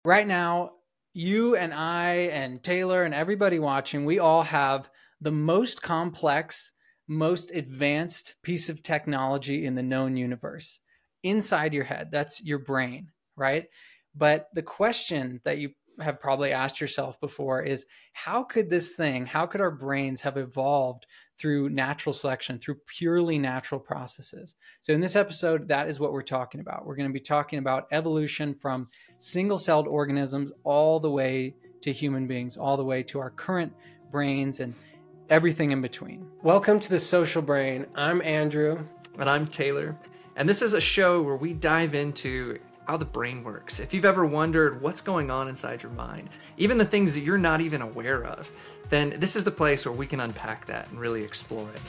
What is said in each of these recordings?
Right now, you and I and Taylor and everybody watching, we all have the most complex, most advanced piece of technology in the known universe inside your head. That's your brain, right? But the question that you have probably asked yourself before is how could our brains have evolved through natural selection, through purely natural processes? So, in this episode, that is what we're talking about. We're going to be talking about evolution from single celled organisms all the way to human beings, all the way to our current brains and everything in between. Welcome to The Social Brain. I'm Andrew. And I'm Taylor. And this is a show where we dive into how the brain works. If you've ever wondered what's going on inside your mind, even the things that you're not even aware of, then this is the place where we can unpack that and really explore it.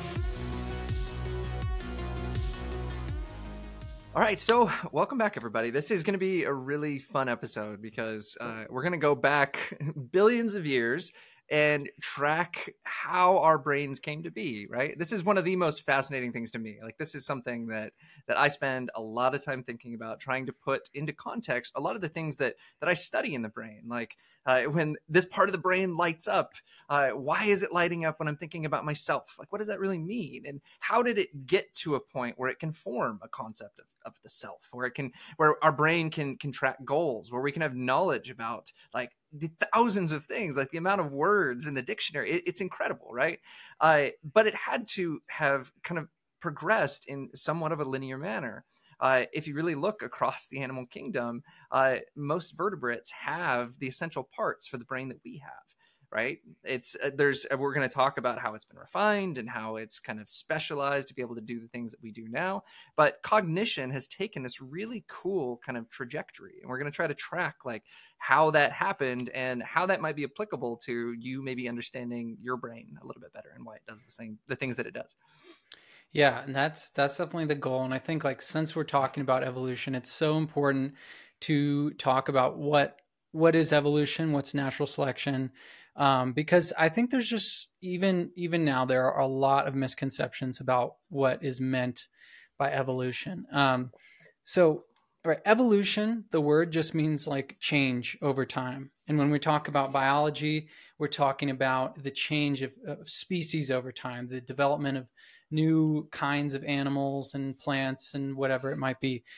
All right, so welcome back, everybody. This is going to be a really fun episode because we're going to go back billions of years and track how our brains came to be, right? This is one of the most fascinating things to me. Like, this is something that I spend a lot of time thinking about, trying to put into context a lot of the things that I study in the brain. Like, when this part of the brain lights up, why is it lighting up when I'm thinking about myself? Like, what does that really mean? And how did it get to a point where it can form a concept of the self, where our brain can track goals, where we can have knowledge about like the thousands of things, like the amount of words in the dictionary. It's incredible, right? But it had to have kind of progressed in somewhat of a linear manner. If you really look across the animal kingdom, most vertebrates have the essential parts for the brain that we have. Right? We're going to talk about how it's been refined and how it's kind of specialized to be able to do the things that we do now. But cognition has taken this really cool kind of trajectory, and we're going to try to track like how that happened and how that might be applicable to you maybe understanding your brain a little bit better and why it does the things that it does. Yeah, and that's definitely the goal. And I think like since we're talking about evolution, it's so important to talk about what is evolution, what's natural selection, because I think there's just even now there are a lot of misconceptions about what is meant by evolution. So, right, evolution, the word just means like change over time. And when we talk about biology, we're talking about the change of species over time, the development of new kinds of animals and plants and whatever it might be.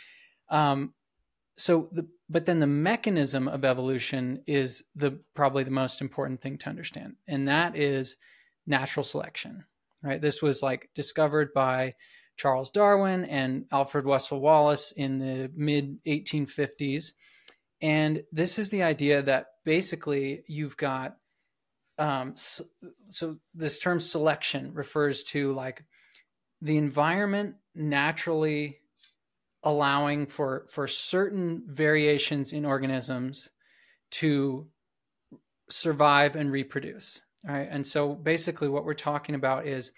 But then the mechanism of evolution is probably the most important thing to understand, and that is natural selection. Right? This was like discovered by Charles Darwin and Alfred Russel Wallace in the mid 1850s, and this is the idea that basically you've got so this term selection refers to like the environment naturally allowing for certain variations in organisms to survive and reproduce. All right. And so basically what we're talking about is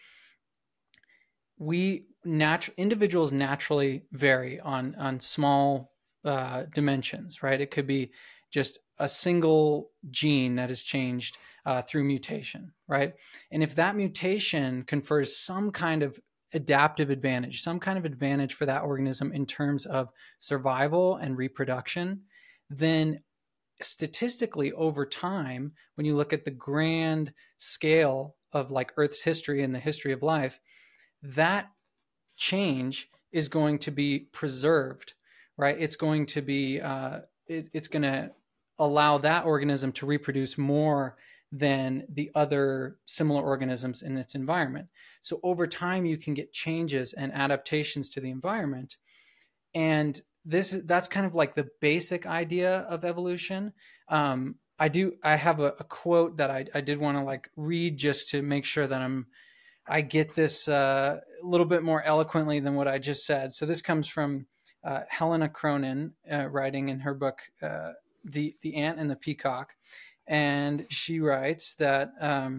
individuals naturally vary on small dimensions, right? It could be just a single gene that is changed through mutation, right? And if that mutation confers some kind of adaptive advantage, some kind of advantage for that organism in terms of survival and reproduction, then statistically over time, when you look at the grand scale of like Earth's history and the history of life, that change is going to be preserved, right? It's going to be, it's going to allow that organism to reproduce more than the other similar organisms in its environment. So over time, you can get changes and adaptations to the environment. And that's kind of like the basic idea of evolution. I have a quote that I did want to like read just to make sure that I get this a little bit more eloquently than what I just said. So this comes from Helena Cronin, writing in her book, The Ant and the Peacock. And she writes that,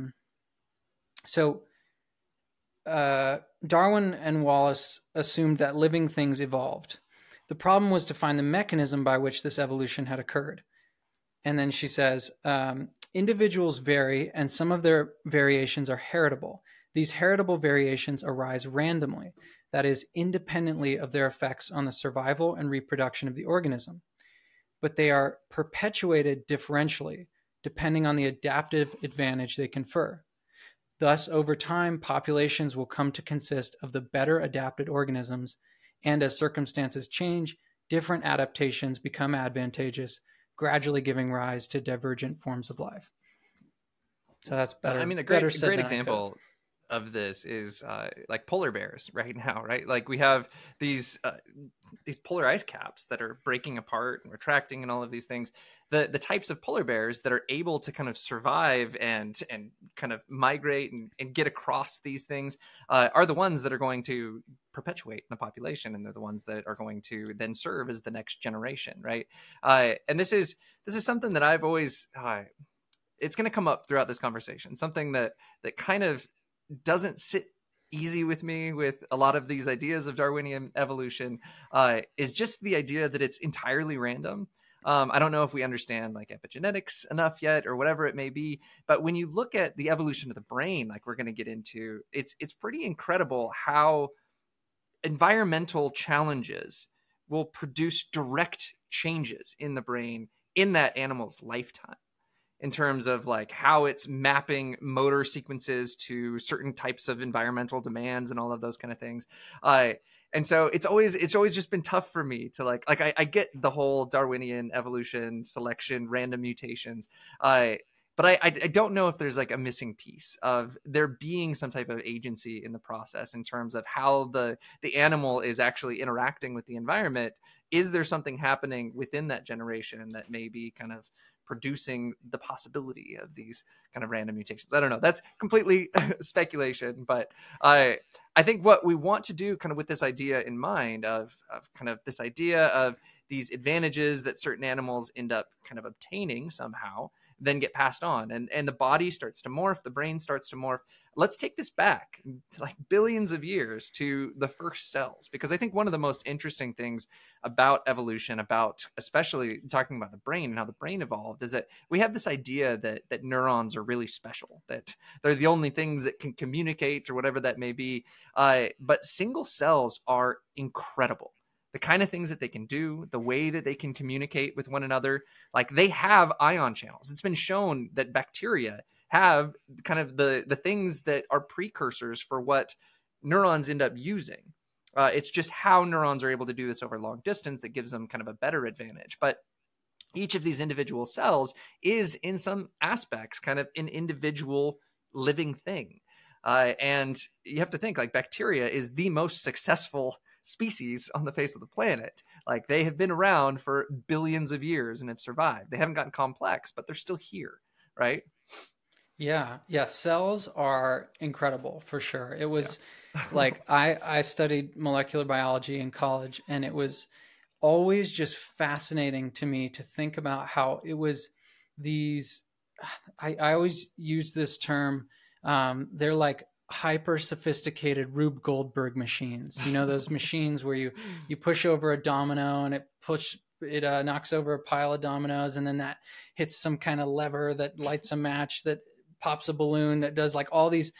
Darwin and Wallace assumed that living things evolved. The problem was to find the mechanism by which this evolution had occurred. And then she says, individuals vary, and some of their variations are heritable. These heritable variations arise randomly, that is, independently of their effects on the survival and reproduction of the organism. but they are perpetuated differentially, depending on the adaptive advantage they confer. Thus, over time, populations will come to consist of the better adapted organisms, and as circumstances change, different adaptations become advantageous, gradually giving rise to divergent forms of life. So that's better. I mean, a great example of this is like polar bears right now, right? Like we have these polar ice caps that are breaking apart and retracting and all of these things. The types of polar bears that are able to kind of survive and kind of migrate and get across these things are the ones that are going to perpetuate in the population, and they're the ones that are going to then serve as the next generation, right? And this is something that I've always it's going to come up throughout this conversation, something that kind of doesn't sit easy with me with a lot of these ideas of Darwinian evolution, is just the idea that it's entirely random. I don't know if we understand like epigenetics enough yet or whatever it may be, but when you look at the evolution of the brain, like we're going to get into, it's pretty incredible how environmental challenges will produce direct changes in the brain in that animal's lifetime, in terms of like how it's mapping motor sequences to certain types of environmental demands and all of those kind of things. And so it's always just been tough for me to like I get the whole Darwinian evolution, selection, random mutations. But I don't know if there's like a missing piece of there being some type of agency in the process in terms of how the animal is actually interacting with the environment. Is there something happening within that generation that may be kind of producing the possibility of these kind of random mutations? I don't know. That's completely speculation, but I think what we want to do kind of with this idea in mind of kind of this idea of these advantages that certain animals end up kind of obtaining somehow, then get passed on, and the body starts to morph, the brain starts to morph. Let's take this back like billions of years to the first cells, because I think one of the most interesting things about evolution, about especially talking about the brain and how the brain evolved, is that we have this idea that neurons are really special, that they're the only things that can communicate or whatever that may be. But single cells are incredible. The kind of things that they can do, the way that they can communicate with one another, like they have ion channels. It's been shown that bacteria have kind of the things that are precursors for what neurons end up using. It's just how neurons are able to do this over long distance that gives them kind of a better advantage. But each of these individual cells is in some aspects kind of an individual living thing. And you have to think like bacteria is the most successful species on the face of the planet. Like they have been around for billions of years and have survived. They haven't gotten complex, but they're still here, right? Yeah. Cells are incredible for sure. It was like I studied molecular biology in college, and it was always just fascinating to me to think about how it was these. I always use this term. They're like hyper sophisticated Rube Goldberg machines. You know, those machines where you push over a domino and it knocks over a pile of dominoes, and then that hits some kind of lever that lights a match that pops a balloon that does like all this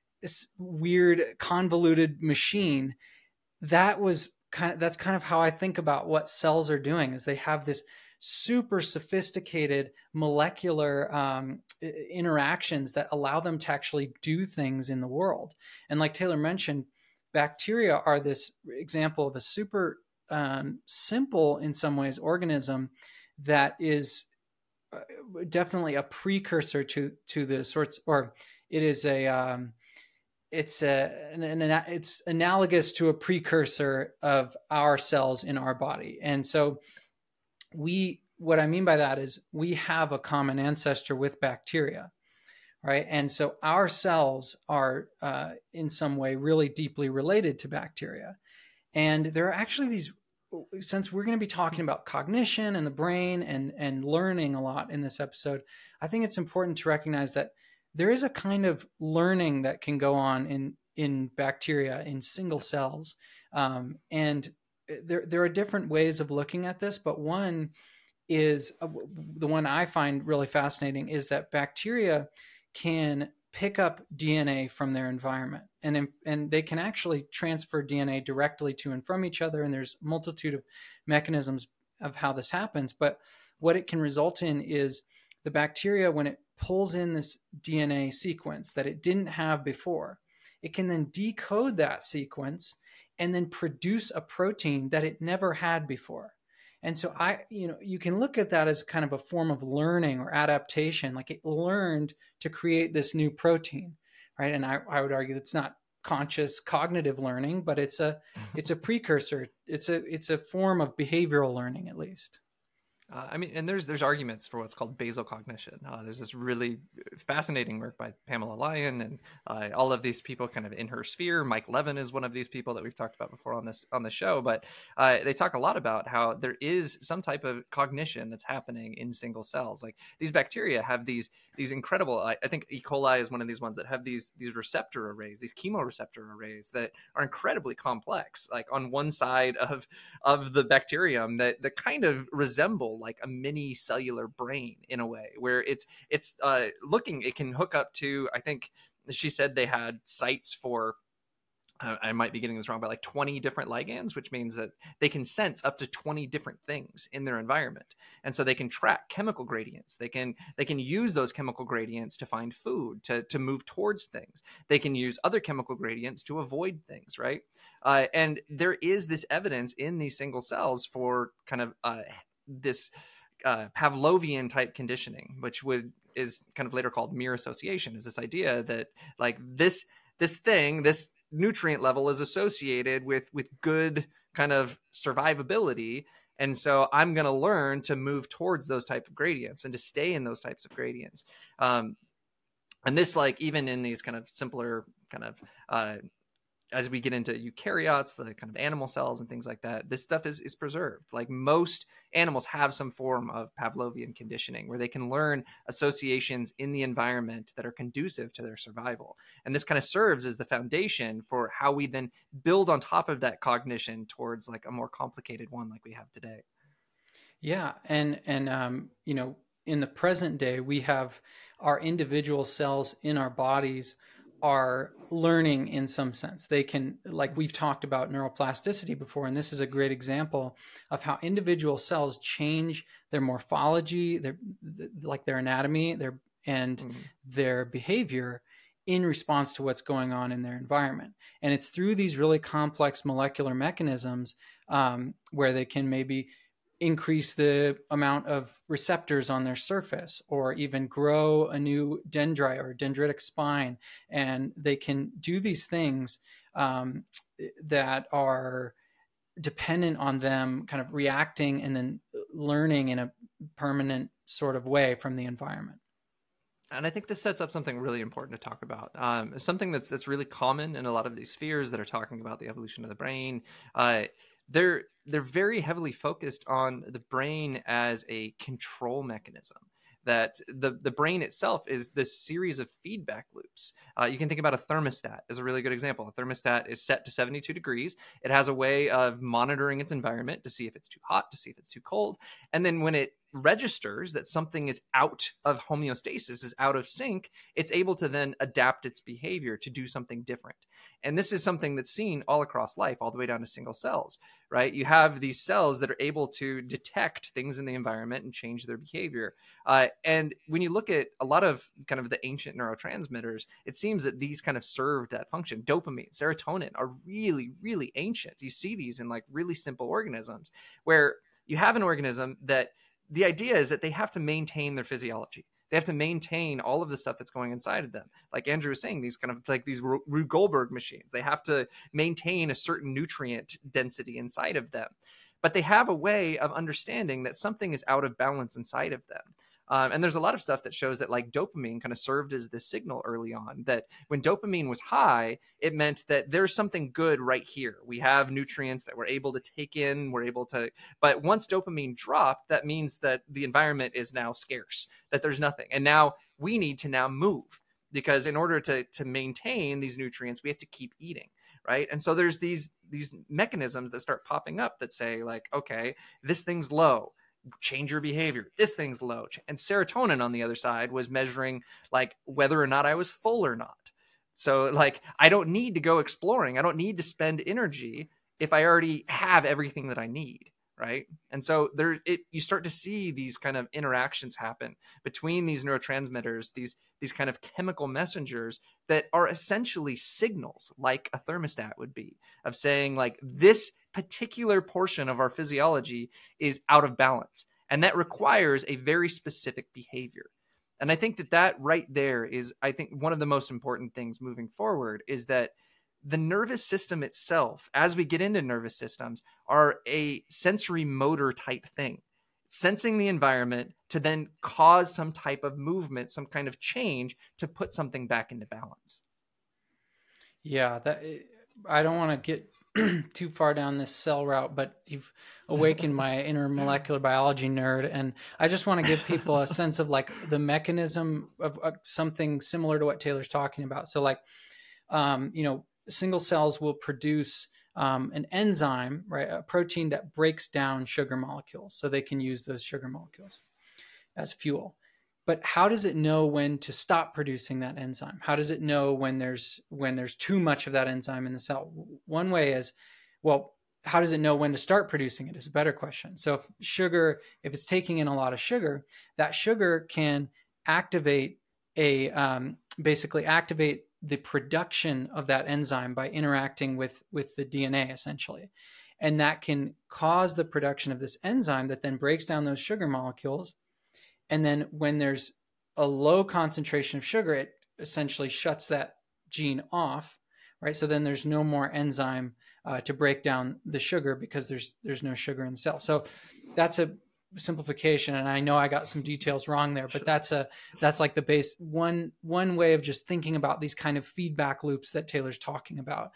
weird convoluted machine. That's kind of how I think about what cells are doing, is they have this super sophisticated molecular interactions that allow them to actually do things in the world. And like Taylor mentioned, bacteria are this example of a super simple, in some ways, organism that is definitely a precursor to the sorts, or it is it's analogous to a precursor of our cells in our body. And so what I mean by that is we have a common ancestor with bacteria, right? And so our cells are in some way really deeply related to bacteria. And there are actually these, since we're going to be talking about cognition and the brain and learning a lot in this episode, I think it's important to recognize that there is a kind of learning that can go on in bacteria, in single cells. And there are different ways of looking at this, but one is the one I find really fascinating, is that bacteria can pick up DNA from their environment, and they can actually transfer DNA directly to and from each other. And there's a multitude of mechanisms of how this happens, but what it can result in is the bacteria, when it pulls in this DNA sequence that it didn't have before, it can then decode that sequence and then produce a protein that it never had before. And so you can look at that as kind of a form of learning or adaptation, like it learned to create this new protein, right? And I would argue that's not conscious cognitive learning, but it's a precursor. It's a form of behavioral learning, at least. I mean, and there's arguments for what's called basal cognition. There's this really fascinating work by Pamela Lyon and all of these people kind of in her sphere. Mike Levin is one of these people that we've talked about before on the show. But they talk a lot about how there is some type of cognition that's happening in single cells. Like these bacteria have these incredible. I think E. coli is one of these ones that have these receptor arrays, these chemoreceptor arrays that are incredibly complex. Like on one side of the bacterium that kind of resemble like a mini cellular brain in a way, where it can hook up to, I think she said they had sites for, I might be getting this wrong, but like 20 different ligands, which means that they can sense up to 20 different things in their environment. And so they can track chemical gradients. They can use those chemical gradients to find food, to move towards things. They can use other chemical gradients to avoid things, right? And there is this evidence in these single cells for kind of this Pavlovian type conditioning, which is kind of later called mere association, is this idea that like this nutrient level is associated with good kind of survivability. And so I'm going to learn to move towards those type of gradients and to stay in those types of gradients. And this, like, even in these kind of simpler kind of, as we get into eukaryotes, the kind of animal cells and things like that, this stuff is preserved. Like most animals have some form of Pavlovian conditioning where they can learn associations in the environment that are conducive to their survival. And this kind of serves as the foundation for how we then build on top of that cognition towards like a more complicated one like we have today. Yeah. And in the present day, we have our individual cells in our bodies are learning in some sense. They can, like we've talked about neuroplasticity before, and this is a great example of how individual cells change their morphology, their anatomy, their behavior in response to what's going on in their environment. And it's through these really complex molecular mechanisms where they can maybe increase the amount of receptors on their surface, or even grow a new dendrite or dendritic spine. And they can do these things that are dependent on them kind of reacting and then learning in a permanent sort of way from the environment. And I think this sets up something really important to talk about. Something that's really common in a lot of these spheres that are talking about the evolution of the brain. They're very heavily focused on the brain as a control mechanism, that the brain itself is this series of feedback loops. You can think about a thermostat as a really good example. A thermostat is set to 72 degrees. It has a way of monitoring its environment to see if it's too hot, to see if it's too cold. And then when it registers that something is out of homeostasis, is out of sync, it's able to then adapt its behavior to do something different. And this is something that's seen all across life, all the way down to single cells, right? You have these cells that are able to detect things in the environment and change their behavior. And when you look at a lot of kind of the ancient neurotransmitters, it seems that these kind of served that function. Dopamine, serotonin are really, really ancient. You see these in like really simple organisms where you have an organism that the idea is that they have to maintain their physiology. They have to maintain all of the stuff that's going inside of them. Like Andrew was saying, these kind of like these Rube Goldberg machines, they have to maintain a certain nutrient density inside of them. But they have a way of understanding that something is out of balance inside of them. And there's a lot of stuff that shows that like dopamine kind of served as the signal early on, that when dopamine was high, it meant that there's something good right here. We have nutrients that we're able to take in, but once dopamine dropped, that means that the environment is now scarce, that there's nothing. And now we need to now move, because in order to maintain these nutrients, we have to keep eating. Right. And so there's these mechanisms that start popping up that say like, okay, this thing's low, change your behavior. This thing's low. And serotonin on the other side was measuring like whether or not I was full or not. So like, I don't need to go exploring. I don't need to spend energy if I already have everything that I need. right? And so you start to see these kind of interactions happen between these neurotransmitters, these kind of chemical messengers that are essentially signals, like a thermostat would be, of saying like this particular portion of our physiology is out of balance, and that requires a very specific behavior. And I think that right there is, I think, one of the most important things moving forward, is that the nervous system itself, as we get into nervous systems, are a sensory motor type thing, sensing the environment to then cause some type of movement, some kind of change to put something back into balance. Yeah, I don't want to get too far down this cell route, but you've awakened my inner molecular biology nerd, and I just want to give people a sense of like the mechanism of something similar to what Taylor's talking about. So like, single cells will produce an enzyme, right? A protein that breaks down sugar molecules, so they can use those sugar molecules as fuel. But how does it know when to stop producing that enzyme? How does it know when there's too much of that enzyme in the cell? One way is, well, how does it know when to start producing it is a better question. So if it's taking in a lot of sugar, that sugar can activate basically activate the production of that enzyme by interacting with the DNA essentially. And that can cause the production of this enzyme that then breaks down those sugar molecules. And then when there's a low concentration of sugar, it essentially shuts that gene off, right? So then there's no more enzyme to break down the sugar because there's no sugar in the cell. So that's a simplification, and I know I got some details wrong there, but that's like the base one way of just thinking about these kind of feedback loops that Taylor's talking about.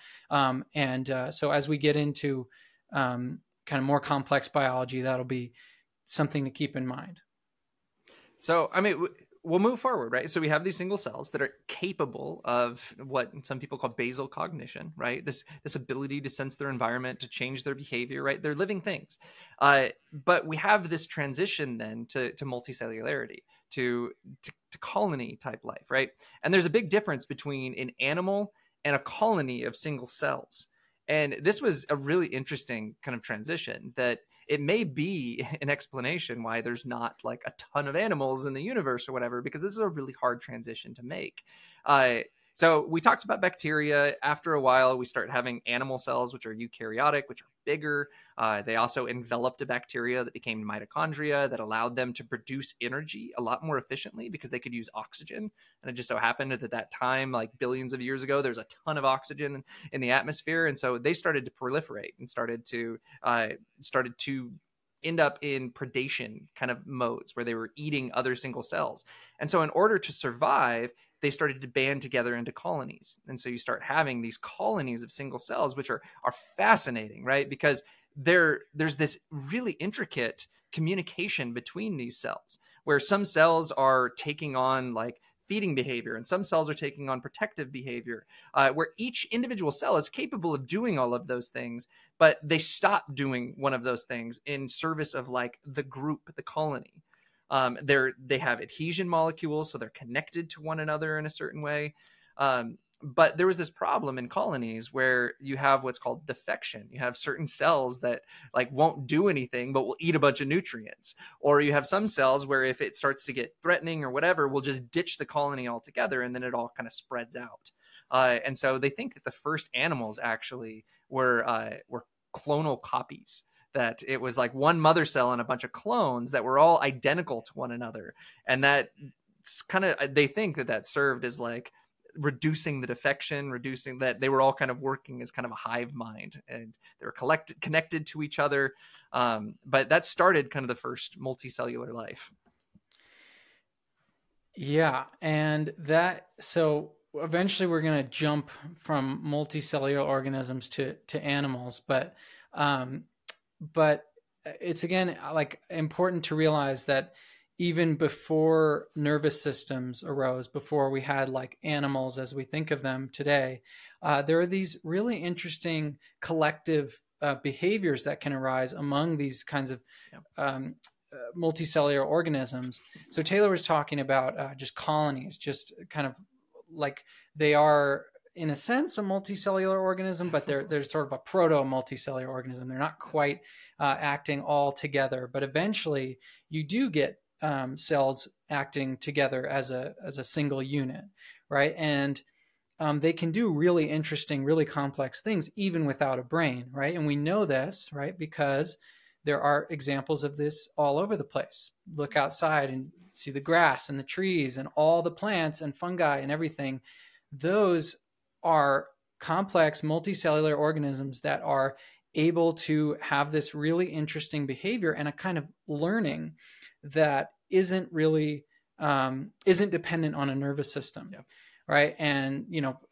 So as we get into kind of more complex biology, that'll be something to keep in mind. So, I mean, we'll move forward, right? So we have these single cells that are capable of what some people call basal cognition, right? This ability to sense their environment, to change their behavior, right? They're living things. But we have this transition then to multicellularity, to colony type life, right? And there's a big difference between an animal and a colony of single cells. And this was a really interesting kind of transition that it may be an explanation why there's not like a ton of animals in the universe or whatever, because this is a really hard transition to make. So we talked about bacteria. After a while, we start having animal cells, which are eukaryotic, which are bigger. They also enveloped a bacteria that became mitochondria that allowed them to produce energy a lot more efficiently because they could use oxygen. And it just so happened at that time, like billions of years ago, there's a ton of oxygen in the atmosphere. And so they started to proliferate and started to end up in predation kind of modes where they were eating other single cells. And so in order to survive, they started to band together into colonies. And so you start having these colonies of single cells, which are fascinating, right? Because there's this really intricate communication between these cells, where some cells are taking on like feeding behavior and some cells are taking on protective behavior, where each individual cell is capable of doing all of those things, but they stop doing one of those things in service of like the group, the colony. They have adhesion molecules, so they're connected to one another in a certain way. But there was this problem in colonies where you have what's called defection. You have certain cells that like won't do anything, but will eat a bunch of nutrients. Or you have some cells where if it starts to get threatening or whatever, we'll just ditch the colony altogether, and then it all kind of spreads out. And so they think that the first animals actually were clonal copies, that it was like one mother cell and a bunch of clones that were all identical to one another. And that kind of, they think that served as like reducing the defection, reducing that they were all kind of working as kind of a hive mind, and they were connected to each other. But that started kind of the first multicellular life. Yeah. And so eventually we're going to jump from multicellular organisms to animals, but it's again like important to realize that even before nervous systems arose, before we had like animals as we think of them today, there are these really interesting collective behaviors that can arise among these kinds of multicellular organisms. So Taylor was talking about just colonies, just kind of like they are in a sense, a multicellular organism, but they're sort of a proto-multicellular organism. They're not quite acting all together, but eventually you do get cells acting together as a single unit, right? And they can do really interesting, really complex things even without a brain, right? And we know this, right, because there are examples of this all over the place. Look outside and see the grass and the trees and all the plants and fungi and everything. Those are complex multicellular organisms that are able to have this really interesting behavior and a kind of learning that isn't really isn't dependent on a nervous system. Yeah. Right. And,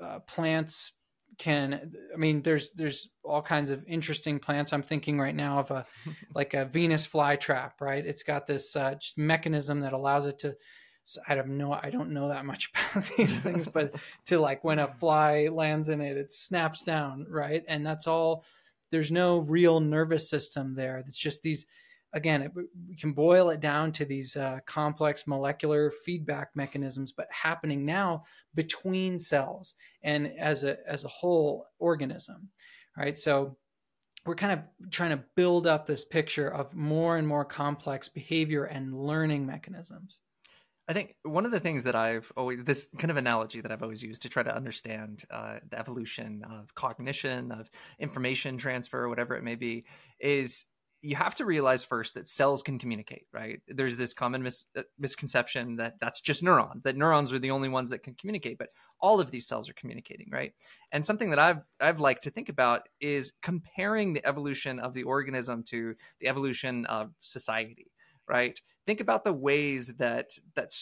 plants can, I mean, there's all kinds of interesting plants. I'm thinking right now of like a Venus flytrap, right? It's got this just mechanism that allows it to, I don't know that much about these things, but to like when a fly lands in it, it snaps down, right? And that's all, there's no real nervous system there. It's just these, again, we can boil it down to these complex molecular feedback mechanisms, but happening now between cells and as a whole organism, right? So we're kind of trying to build up this picture of more and more complex behavior and learning mechanisms. I think one of the things that this kind of analogy that I've always used to try to understand the evolution of cognition, of information transfer, whatever it may be, is you have to realize first that cells can communicate, right? There's this common misconception that that's just neurons, that neurons are the only ones that can communicate, but all of these cells are communicating, right? And something that I've liked to think about is comparing the evolution of the organism to the evolution of society, right? Think about the ways that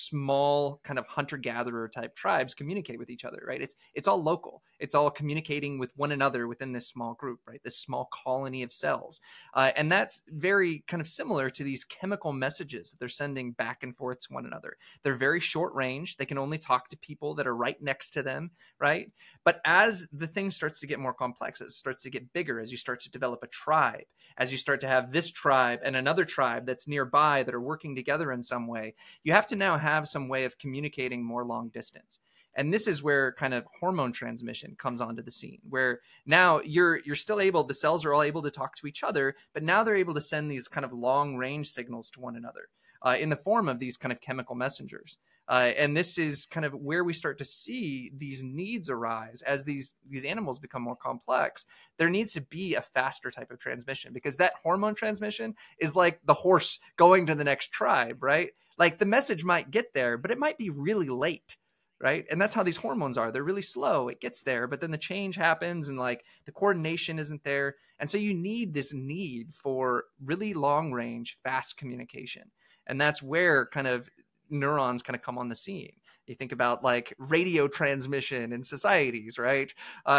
small kind of hunter-gatherer type tribes communicate with each other, right? It's all local. It's all communicating with one another within this small group, right? This small colony of cells. And that's very kind of similar to these chemical messages that they're sending back and forth to one another. They're very short range. They can only talk to people that are right next to them, right? But as the thing starts to get more complex, it starts to get bigger, as you start to develop a tribe, as you start to have this tribe and another tribe that's nearby that are working together in some way, you have to now have some way of communicating more long distance. And this is where kind of hormone transmission comes onto the scene, where now you're still able, the cells are all able to talk to each other, but now they're able to send these kind of long range signals to one another in the form of these kind of chemical messengers. And this is kind of where we start to see these needs arise as these animals become more complex. There needs to be a faster type of transmission, because that hormone transmission is like the horse going to the next tribe, right? Like the message might get there, but it might be really late, right? And that's how these hormones are. They're really slow. It gets there, but then the change happens and like the coordination isn't there. And so you need this need for really long range, fast communication. And that's where kind of neurons kind of come on the scene. You think about like radio transmission in societies, right?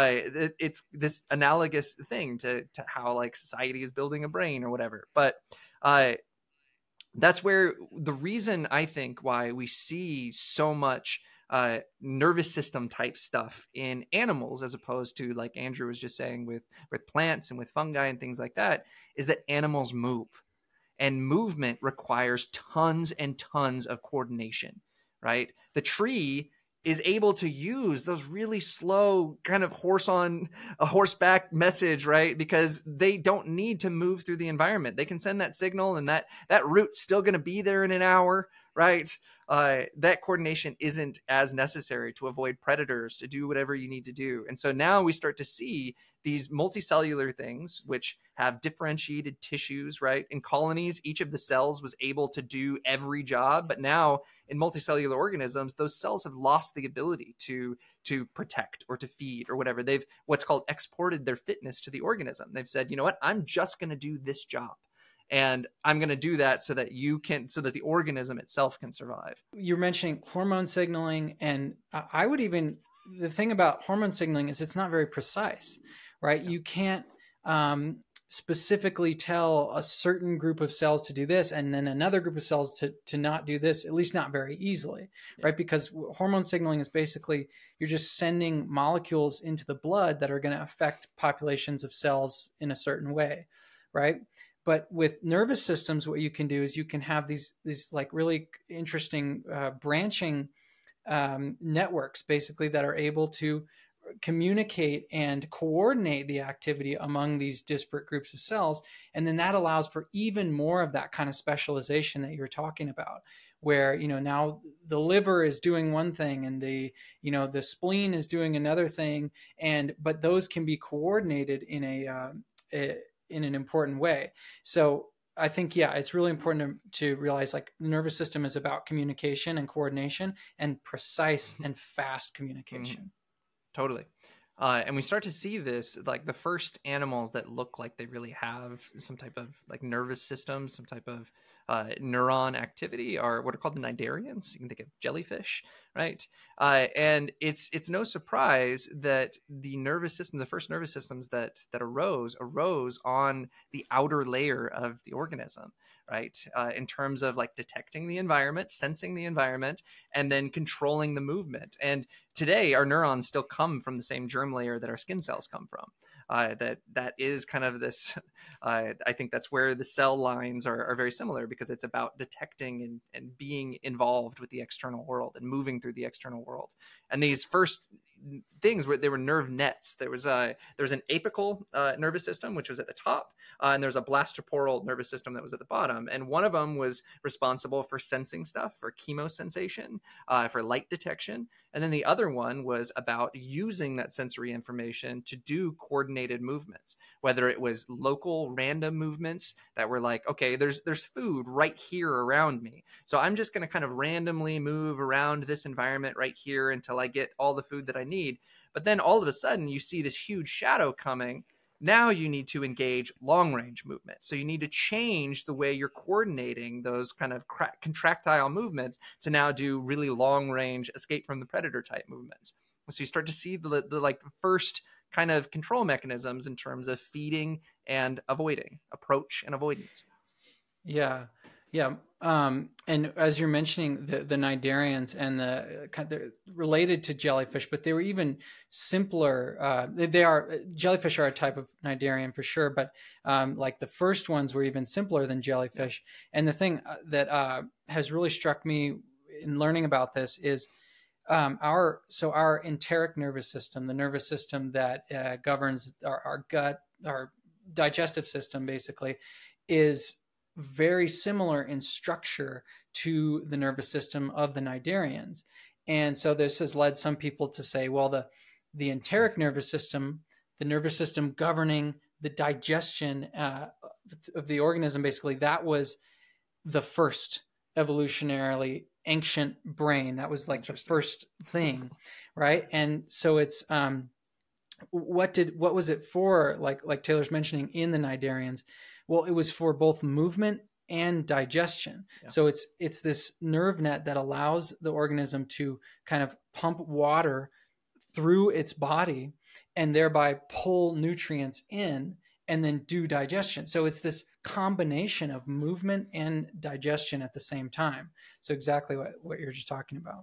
It's this analogous thing to how like society is building a brain or whatever. But that's where the reason I think why we see so much nervous system type stuff in animals, as opposed to like Andrew was just saying with plants and with fungi and things like that, is that animals move. And movement requires tons and tons of coordination, right? The tree is able to use those really slow kind of horse on a horseback message, right? Because they don't need to move through the environment. They can send that signal and that root's still going to be there in an hour, right? That coordination isn't as necessary to avoid predators, to do whatever you need to do. And so now we start to see these multicellular things, which have differentiated tissues, right? In colonies, each of the cells was able to do every job. But now in multicellular organisms, those cells have lost the ability to protect or to feed or whatever. They've what's called exported their fitness to the organism. They've said, you know what, I'm just going to do this job. And I'm going to do that so that the organism itself can survive. You're mentioning hormone signaling, and the thing about hormone signaling is it's not very precise, right? You can't specifically tell a certain group of cells to do this and then another group of cells to not do this, at least not very easily, right? Because hormone signaling is basically, you're just sending molecules into the blood that are going to affect populations of cells in a certain way, right? But with nervous systems, what you can do is you can have these like really interesting branching networks, basically, that are able to communicate and coordinate the activity among these disparate groups of cells. And then that allows for even more of that kind of specialization that you're talking about, where, now the liver is doing one thing and the spleen is doing another thing. But those can be coordinated in in an important way. So I think, it's really important to realize, like, the nervous system is about communication and coordination and precise and fast communication. Totally. And we start to see this, like the first animals that look like they really have some type of like nervous system, some type of neuron activity are what are called the cnidarians. You can think of jellyfish, right? And it's no surprise that the nervous system, the first nervous systems that arose on the outer layer of the organism, right? In terms of like detecting the environment, sensing the environment, and then controlling the movement. And today, our neurons still come from the same germ layer that our skin cells come from. That is kind of this. I think that's where the cell lines are very similar, because it's about detecting and being involved with the external world and moving through the external world. And these first things they were nerve nets. There was an apical nervous system, which was at the top, and there's a blastoporal nervous system that was at the bottom. And one of them was responsible for sensing stuff, for chemosensation, for light detection. And then the other one was about using that sensory information to do coordinated movements, whether it was local random movements that were like, okay, there's food right here around me, so I'm just going to kind of randomly move around this environment right here until I get all the food that I need. But then all of a sudden you see this huge shadow coming. Now you need to engage long range movement. So you need to change the way you're coordinating those kind of contractile movements to now do really long range escape from the predator type movements. So you start to see the like first kind of control mechanisms in terms of feeding and avoiding, approach and avoidance. Yeah. And as you're mentioning the cnidarians, and they're related to jellyfish, but they were even simpler. Jellyfish are a type of cnidarian for sure, but like the first ones were even simpler than jellyfish. And the thing that has really struck me in learning about this is our enteric nervous system, the nervous system that governs our gut, our digestive system, basically, is very similar in structure to the nervous system of the cnidarians. And so this has led some people to say, well, the enteric nervous system, the nervous system governing the digestion of the organism, basically, that was the first evolutionarily ancient brain. That was like the first thing, right? And so it's what was it for? Like Taylor's mentioning in the cnidarians. Well, it was for both movement and digestion. Yeah. So it's this nerve net that allows the organism to kind of pump water through its body and thereby pull nutrients in and then do digestion. So it's this combination of movement and digestion at the same time. So exactly what you're just talking about.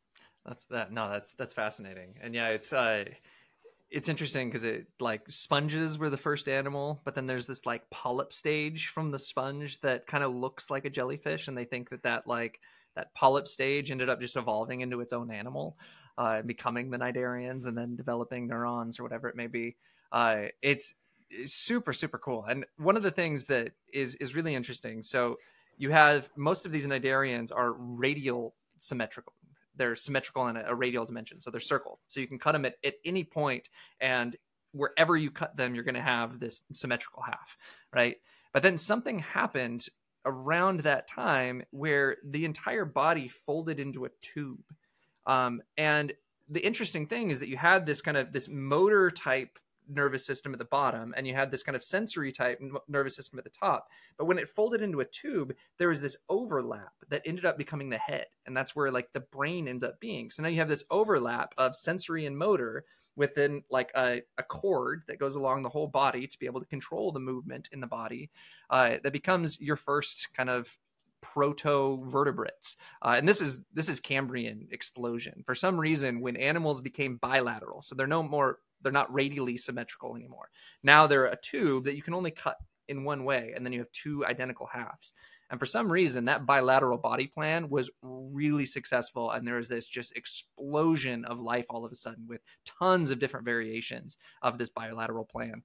That's fascinating. And yeah, it's interesting because it like sponges were the first animal, but then there's this like polyp stage from the sponge that kind of looks like a jellyfish, and they think that polyp stage ended up just evolving into its own animal, becoming the cnidarians and then developing neurons or whatever it may be. It's super, super cool. And one of the things that is really interesting, so you have most of these cnidarians are radial symmetrical. They're symmetrical in a radial dimension. So they're circle. So you can cut them at any point, and wherever you cut them, you're going to have this symmetrical half, right? But then something happened around that time where the entire body folded into a tube. And the interesting thing is that you had this kind of this motor type nervous system at the bottom, and you had this kind of sensory type nervous system at the top. But when it folded into a tube, there was this overlap that ended up becoming the head, and that's where like the brain ends up being. So now you have this overlap of sensory and motor within like a cord that goes along the whole body to be able to control the movement in the body. That becomes your first kind of proto-vertebrates. And this is Cambrian explosion. For some reason, when animals became bilateral, so they're not radially symmetrical anymore. Now they're a tube that you can only cut in one way, and then you have two identical halves. And for some reason, that bilateral body plan was really successful. And there was this just explosion of life all of a sudden with tons of different variations of this bilateral plan.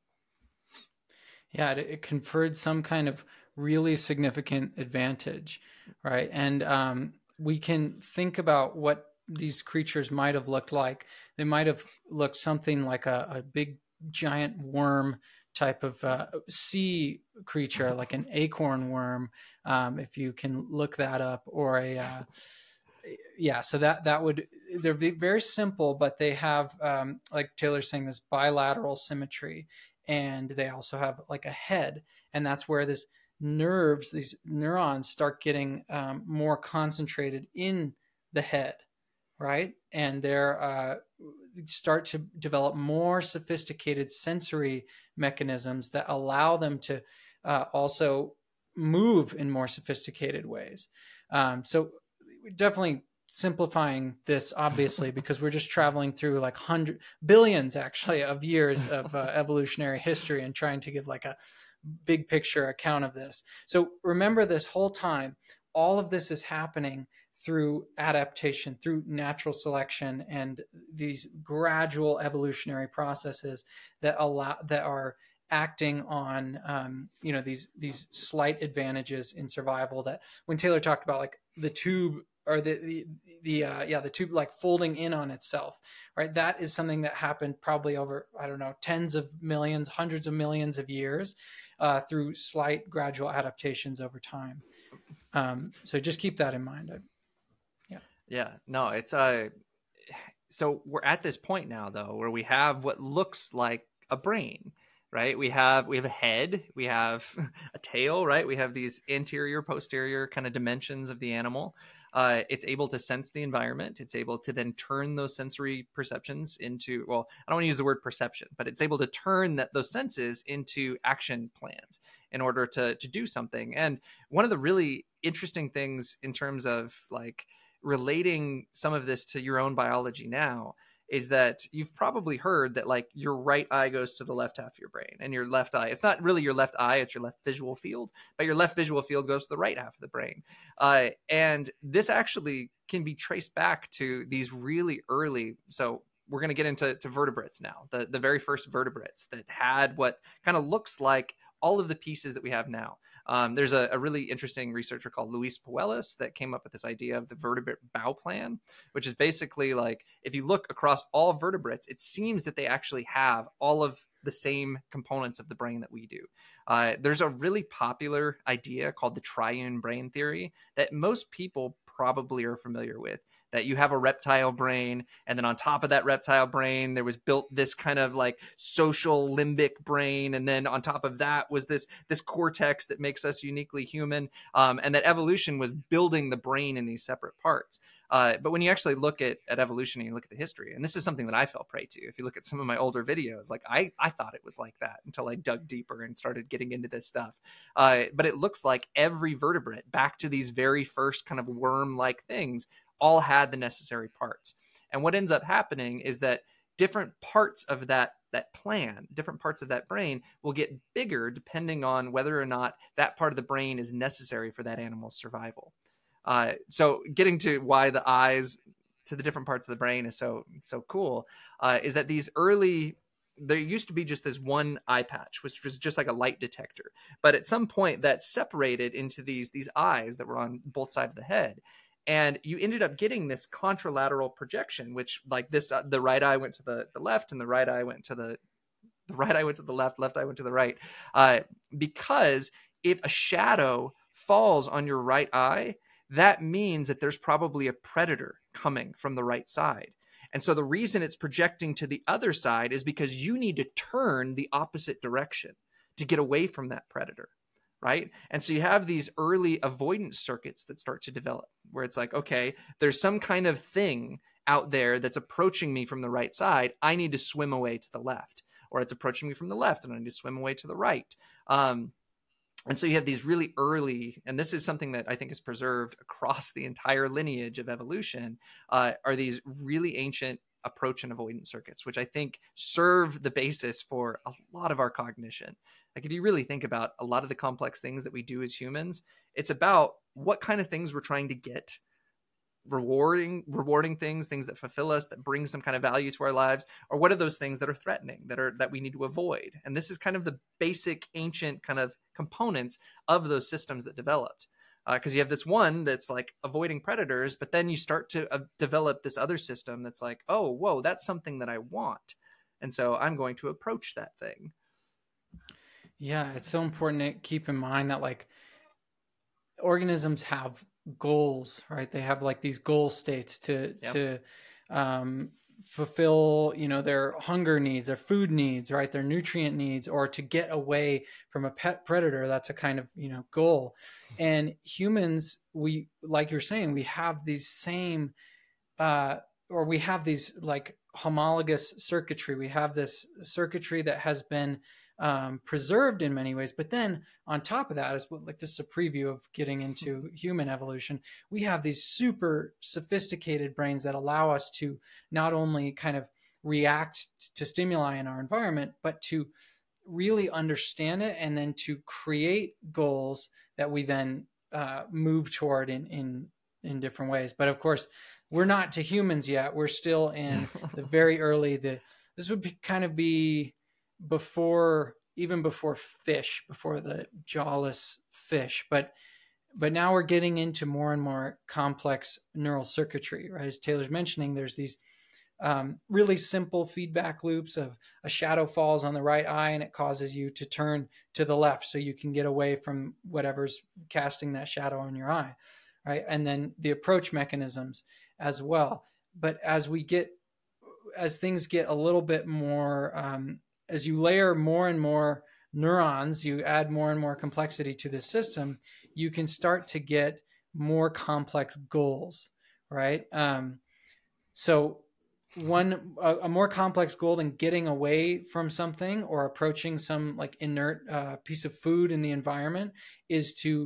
Yeah, it conferred some kind of really significant advantage, right? And we can think about what these creatures might have looked like. They might have looked something like a big giant worm type of sea creature, like an acorn worm, if you can look that up, or a yeah. So that would, they're very simple, but they have like Taylor's saying, this bilateral symmetry, and they also have like a head, and that's where this nerves, these neurons, start getting more concentrated in the head, right? And they're start to develop more sophisticated sensory mechanisms that allow them to also move in more sophisticated ways. So definitely simplifying this, obviously, because we're just traveling through like billions actually of years of evolutionary history and trying to give like a big picture account of this. So remember, this whole time, all of this is happening through adaptation, through natural selection, and these gradual evolutionary processes that are acting on these slight advantages in survival. That when Taylor talked about like the tube, or the tube like folding in on itself, right? That is something that happened probably over, I don't know, tens of millions, hundreds of millions of years, through slight gradual adaptations over time. So just keep that in mind. Yeah, no, it's so we're at this point now though where we have what looks like a brain, right? We have a head, we have a tail, right? We have these anterior, posterior kind of dimensions of the animal. It's able to sense the environment. It's able to then turn those sensory perceptions into, well, I don't want to use the word perception, but it's able to turn those senses into action plans in order to do something. And one of the really interesting things in terms of like relating some of this to your own biology now is that you've probably heard that like your right eye goes to the left half of your brain, and your left eye, it's not really your left eye, it's your left visual field, but your left visual field goes to the right half of the brain. And this actually can be traced back to these really early, so we're going to get into vertebrates now, the very first vertebrates that had what kind of looks like all of the pieces that we have now. There's a really interesting researcher called Luis Puelas that came up with this idea of the vertebrate bow plan, which is basically like, if you look across all vertebrates, it seems that they actually have all of the same components of the brain that we do. There's a really popular idea called the triune brain theory that most people probably are familiar with, that you have a reptile brain, and then on top of that reptile brain, there was built this kind of like social limbic brain. And then on top of that was this cortex that makes us uniquely human. And that evolution was building the brain in these separate parts. But when you actually look at evolution and you look at the history, and this is something that I fell prey to, if you look at some of my older videos, like I thought it was like that until I dug deeper and started getting into this stuff. But it looks like every vertebrate, back to these very first kind of worm-like things, all had the necessary parts. And what ends up happening is that different parts of that plan, different parts of that brain will get bigger depending on whether or not that part of the brain is necessary for that animal's survival. So getting to why the eyes to the different parts of the brain is so cool, is that these early, there used to be just this one eye patch, which was just like a light detector. But at some point that separated into these eyes that were on both sides of the head. And you ended up getting this contralateral projection, which like this, the right eye went to the left, and the right eye went to the right eye went to the left eye went to the right. Because if a shadow falls on your right eye, that means that there's probably a predator coming from the right side. And so the reason it's projecting to the other side is because you need to turn the opposite direction to get away from that predator. Right. And so you have these early avoidance circuits that start to develop where it's like, okay, there's some kind of thing out there that's approaching me from the right side. I need to swim away to the left, or it's approaching me from the left and I need to swim away to the right. And so you have these really early, and this is something that I think is preserved across the entire lineage of evolution, are these really ancient approach and avoidance circuits, which I think serve the basis for a lot of our cognition. Like if you really think about a lot of the complex things that we do as humans, it's about what kind of things we're trying to get, rewarding things that fulfill us, that bring some kind of value to our lives, or what are those things that are threatening, that we need to avoid. And this is kind of the basic ancient kind of components of those systems that developed, because you have this one that's like avoiding predators, but then you start to develop this other system that's like, oh, whoa, that's something that I want, and so I'm going to approach that thing. Yeah, it's so important to keep in mind that like organisms have goals, right? They have like these goal states to fulfill, you know, their hunger needs, their food needs, right? Their nutrient needs, or to get away from a pet predator. That's a kind of, you know, goal. And humans, we, like you're saying, we have these same, or we have these like homologous circuitry. We have this circuitry that has been preserved in many ways. But then on top of that, is like this is a preview of getting into human evolution. We have these super sophisticated brains that allow us to not only kind of react to stimuli in our environment, but to really understand it and then to create goals that we then move toward in different ways. But of course, we're not to humans yet. We're still in the very early. This would kind of be before, even before fish, before the jawless fish. But now we're getting into more and more complex neural circuitry, right? As Taylor's mentioning, there's these really simple feedback loops of a shadow falls on the right eye and it causes you to turn to the left so you can get away from whatever's casting that shadow on your eye, right? And then the approach mechanisms as well. But as things get a little bit more, as you layer more and more neurons, you add more and more complexity to the system, you can start to get more complex goals, right? So a more complex goal than getting away from something or approaching some like inert piece of food in the environment is to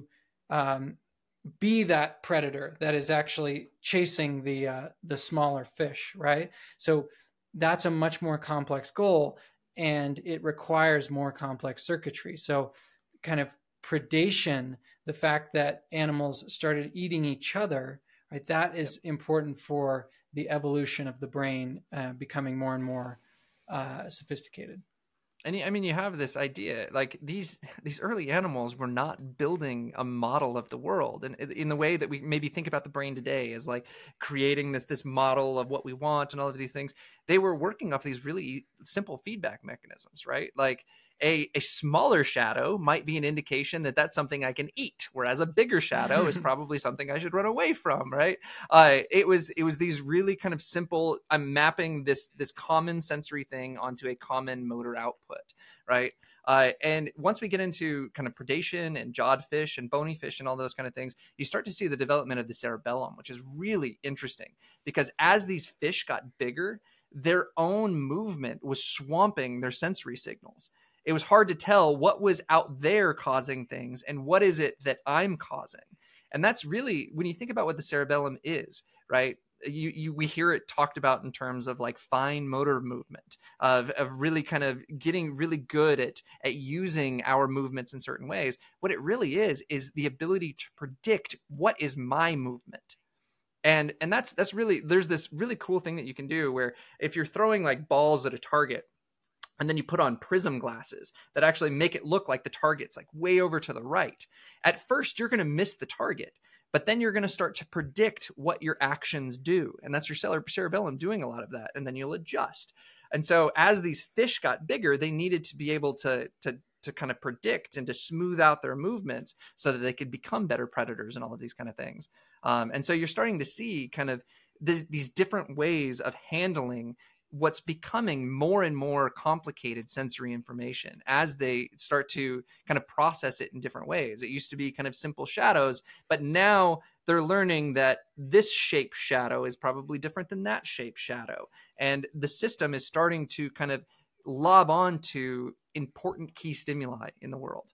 be that predator that is actually chasing the smaller fish, right? So that's a much more complex goal, and it requires more complex circuitry. So kind of predation, the fact that animals started eating each other, right? That is important for the evolution of the brain becoming more and more sophisticated. And I mean, you have this idea like these early animals were not building a model of the world, and in the way that we maybe think about the brain today as like creating this model of what we want and all of these things. They were working off these really simple feedback mechanisms, right? Like a smaller shadow might be an indication that that's something I can eat, whereas a bigger shadow is probably something I should run away from, right? It was these really kind of simple. I'm mapping this common sensory thing onto a common motor output, right? And once we get into kind of predation and jawed fish and bony fish and all those kind of things, you start to see the development of the cerebellum, which is really interesting because as these fish got bigger, their own movement was swamping their sensory signals. It was hard to tell what was out there causing things and what is it that I'm causing. And that's really, when you think about what the cerebellum is, right? We hear it talked about in terms of like fine motor movement, of really kind of getting really good at using our movements in certain ways. What it really is the ability to predict what is my movement. And that's really, there's this really cool thing that you can do where if you're throwing like balls at a target, and then you put on prism glasses that actually make it look like the target's like way over to the right. At first, you're going to miss the target, but then you're going to start to predict what your actions do. And that's your cerebellum doing a lot of that. And then you'll adjust. And so as these fish got bigger, they needed to be able to kind of predict and to smooth out their movements so that they could become better predators and all of these kind of things. And so you're starting to see kind of these different ways of handling what's becoming more and more complicated sensory information as they start to kind of process it in different ways. It used to be kind of simple shadows, but now they're learning that this shape shadow is probably different than that shape shadow. And the system is starting to kind of lob on to important key stimuli in the world.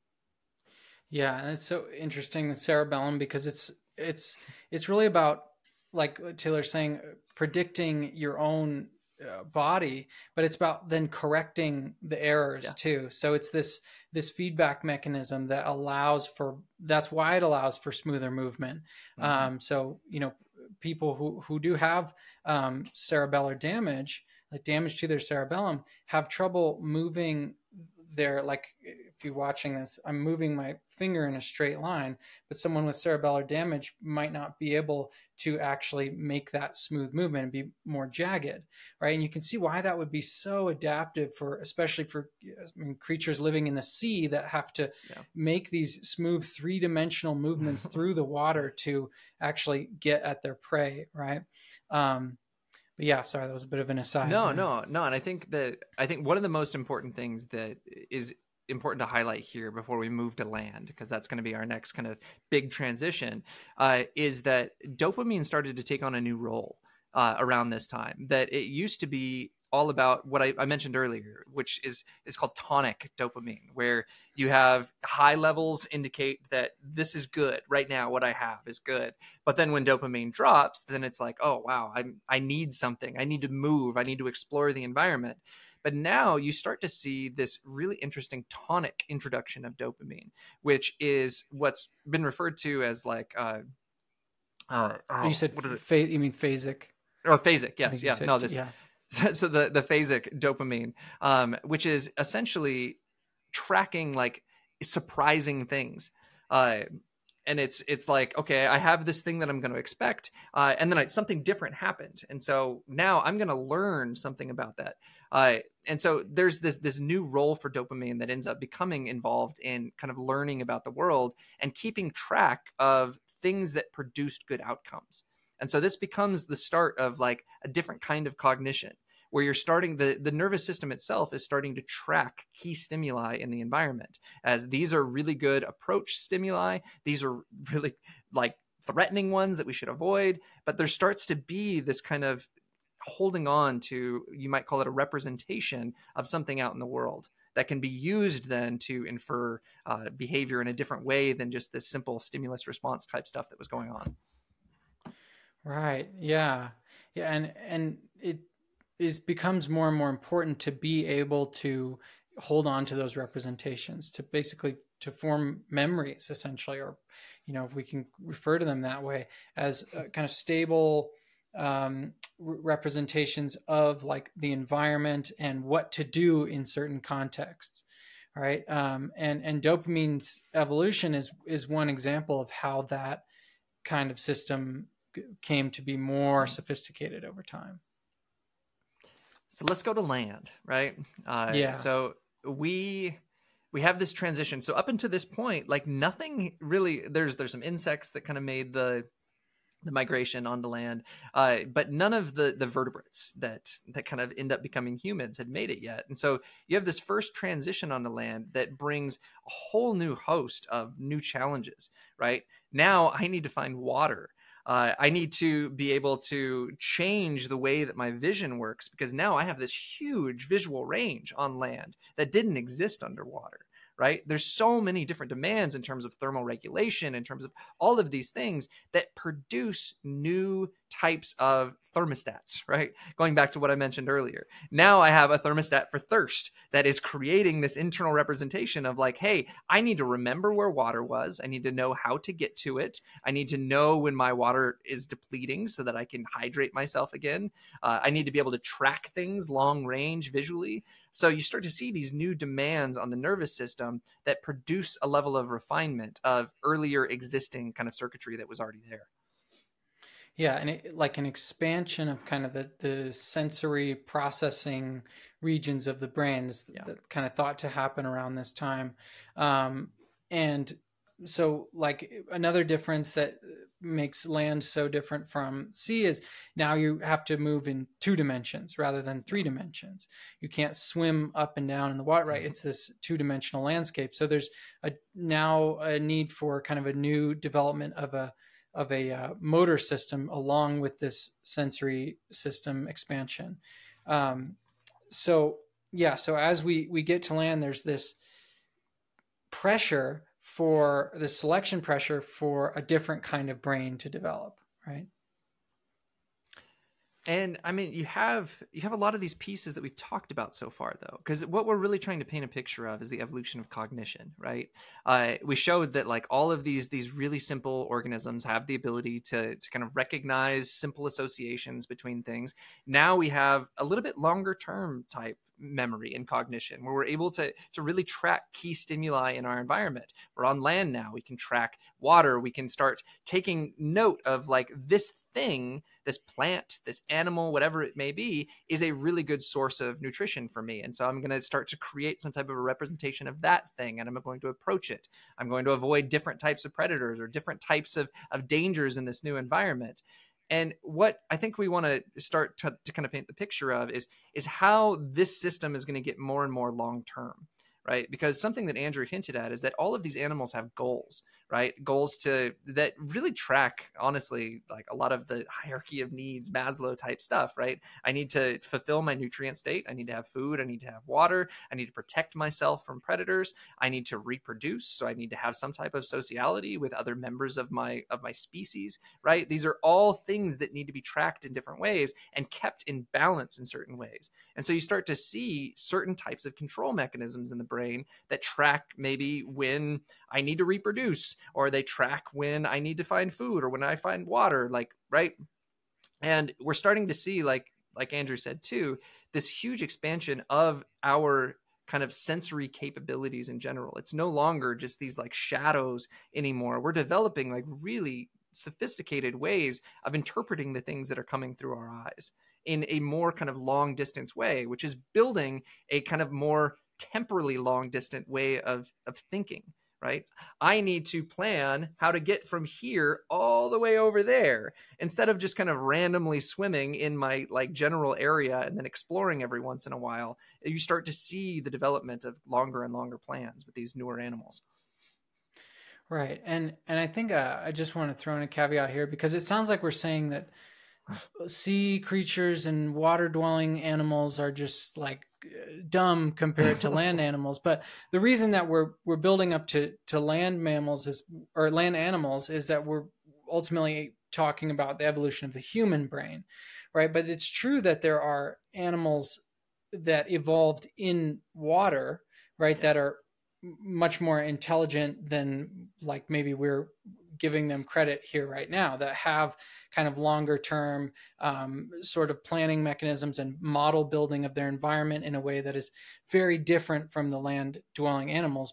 Yeah, and it's so interesting, the cerebellum, because it's really about, like Taylor's saying, predicting your own body, but it's about then correcting the errors too. So it's this feedback mechanism that allows for, that's why it allows for smoother movement. So people who do have cerebellar damage, like damage to their cerebellum, have trouble moving their, like if you're watching this, I'm moving my finger in a straight line, but someone with cerebellar damage might not be able to actually make that smooth movement and be more jagged, right? And you can see why that would be so adaptive for, especially for creatures living in the sea that have to make these smooth three-dimensional movements through the water to actually get at their prey, right? But yeah, sorry, that was a bit of an aside. No. And I think one of the most important things that is important to highlight here before we move to land, because that's going to be our next kind of big transition, is that dopamine started to take on a new role around this time. That it used to be all about what I mentioned earlier, which is called tonic dopamine, where you have high levels indicate that this is good right now. What I have is good. But then when dopamine drops, then it's like, oh, wow, I need something. I need to move. I need to explore the environment. But now you start to see this really interesting tonic introduction of dopamine, which is what's been referred to as like, you said, what is it? You mean phasic? Or phasic, yes. Yeah. No, this. Yeah. So the phasic dopamine, which is essentially tracking like surprising things. And it's like, okay, I have this thing that I'm going to expect. And then something different happened. And so now I'm going to learn something about that. And so there's this new role for dopamine that ends up becoming involved in kind of learning about the world and keeping track of things that produced good outcomes. And so this becomes the start of like a different kind of cognition, where you're starting, the nervous system itself is starting to track key stimuli in the environment, as these are really good approach stimuli. These are really like threatening ones that we should avoid. But there starts to be this kind of holding on to, you might call it a representation of something out in the world that can be used then to infer behavior in a different way than just this simple stimulus response type stuff that was going on. Right. Yeah. And it becomes more and more important to be able to hold on to those representations, to basically to form memories, essentially, or if we can refer to them that way, as kind of stable representations of like the environment and what to do in certain contexts. Right. And dopamine's evolution is one example of how that kind of system came to be more sophisticated over time. So let's go to land, right? So we have this transition. So up until this point, like nothing really, there's some insects that kind of made the migration onto land, but none of the vertebrates that kind of end up becoming humans had made it yet. And so you have this first transition onto land that brings a whole new host of new challenges, right? Now I need to find water. I need to be able to change the way that my vision works, because now I have this huge visual range on land that didn't exist underwater, right? There's so many different demands in terms of thermal regulation, in terms of all of these things that produce new types of thermostats, right? Going back to what I mentioned earlier. Now I have a thermostat for thirst that is creating this internal representation of like, hey, I need to remember where water was. I need to know how to get to it. I need to know when my water is depleting so that I can hydrate myself again. I need to be able to track things long range visually. So you start to see these new demands on the nervous system that produce a level of refinement of earlier existing kind of circuitry that was already there. Yeah, and like an expansion of kind of the sensory processing regions of the brain is that kind of thought to happen around this time. And so like another difference that makes land so different from sea is now you have to move in 2 dimensions rather than 3 dimensions. You can't swim up and down in the water, right? It's this 2-dimensional landscape. So there's now a need for kind of a new development of a motor system along with this sensory system expansion. So as we get to land, there's this pressure for the selection pressure for a different kind of brain to develop, right? And I mean, you have a lot of these pieces that we've talked about so far, though, because what we're really trying to paint a picture of is the evolution of cognition, right? We showed that like all of these really simple organisms have the ability to kind of recognize simple associations between things. Now we have a little bit longer term type memory and cognition where we're able to really track key stimuli in our environment. We're on land now, we can track water, we can start taking note of like this thing, this plant, this animal, whatever it may be, is a really good source of nutrition for me. And so I'm going to start to create some type of a representation of that thing, and I'm going to approach it. I'm going to avoid different types of predators or different types of dangers in this new environment. And what I think we want to start to kind of paint the picture of is how this system is going to get more and more long term, right? Because something that Andrew hinted at is that all of these animals have goals, right? Goals to that really track, honestly, like a lot of the hierarchy of needs, Maslow type stuff, right? I need to fulfill my nutrient state. I need to have food. I need to have water. I need to protect myself from predators. I need to reproduce. So I need to have some type of sociality with other members of my species, right? These are all things that need to be tracked in different ways and kept in balance in certain ways. And so you start to see certain types of control mechanisms in the brain that track maybe when I need to reproduce, or they track when I need to find food or when I find water, like, right? And we're starting to see, like Andrew said too, this huge expansion of our kind of sensory capabilities in general. It's no longer just these like shadows anymore. We're developing like really sophisticated ways of interpreting the things that are coming through our eyes in a more kind of long distance way, which is building a kind of more temporally long distant way of thinking, right? I need to plan how to get from here all the way over there instead of just kind of randomly swimming in my like general area and then exploring every once in a while. You start to see the development of longer and longer plans with these newer animals. Right. And I think I just want to throw in a caveat here, because it sounds like we're saying that sea creatures and water dwelling animals are just like dumb compared to land animals. But the reason that we're building up to land mammals is, or land animals, is that we're ultimately talking about the evolution of the human brain, right? But it's true that there are animals that evolved in water, right, Yeah. that are much more intelligent than like maybe we're giving them credit here right now, that have kind of longer term sort of planning mechanisms and model building of their environment in a way that is very different from the land dwelling animals.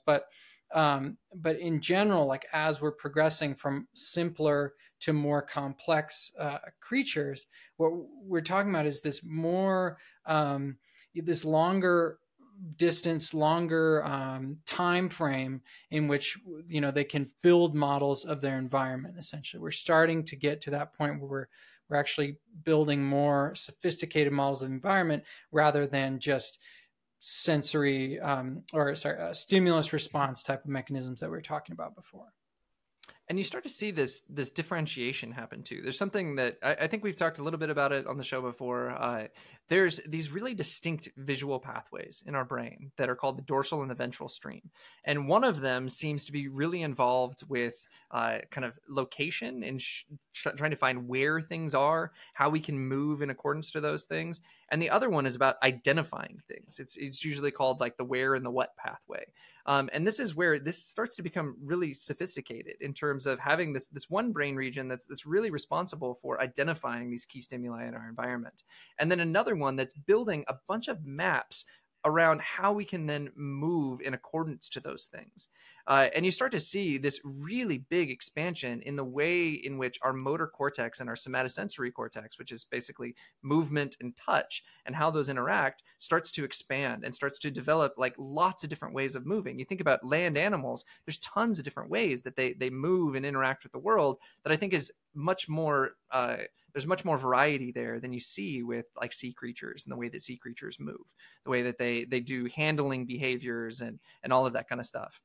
But in general, like as we're progressing from simpler to more complex creatures, what we're talking about is this more this longer distance, longer time frame in which they can build models of their environment. Essentially, we're starting to get to that point where we're actually building more sophisticated models of the environment rather than just sensory stimulus response type of mechanisms that we were talking about before. And you start to see this differentiation happen too. There's something that I think we've talked a little bit about it on the show before. There's these really distinct visual pathways in our brain that are called the dorsal and the ventral stream, and one of them seems to be really involved with kind of location and trying to find where things are, how we can move in accordance to those things, and the other one is about identifying things. It's usually called like the where and the what pathway. And this is where this starts to become really sophisticated in terms of having this one brain region that's really responsible for identifying these key stimuli in our environment, and then another one that's building a bunch of maps around how we can then move in accordance to those things. And you start to see this really big expansion in the way in which our motor cortex and our somatosensory cortex, which is basically movement and touch, and how those interact, starts to expand and starts to develop like lots of different ways of moving. You think about land animals, there's tons of different ways that they move and interact with the world that I think is much more there's much more variety there than you see with like sea creatures and the way that sea creatures move, the way that they do handling behaviors and all of that kind of stuff.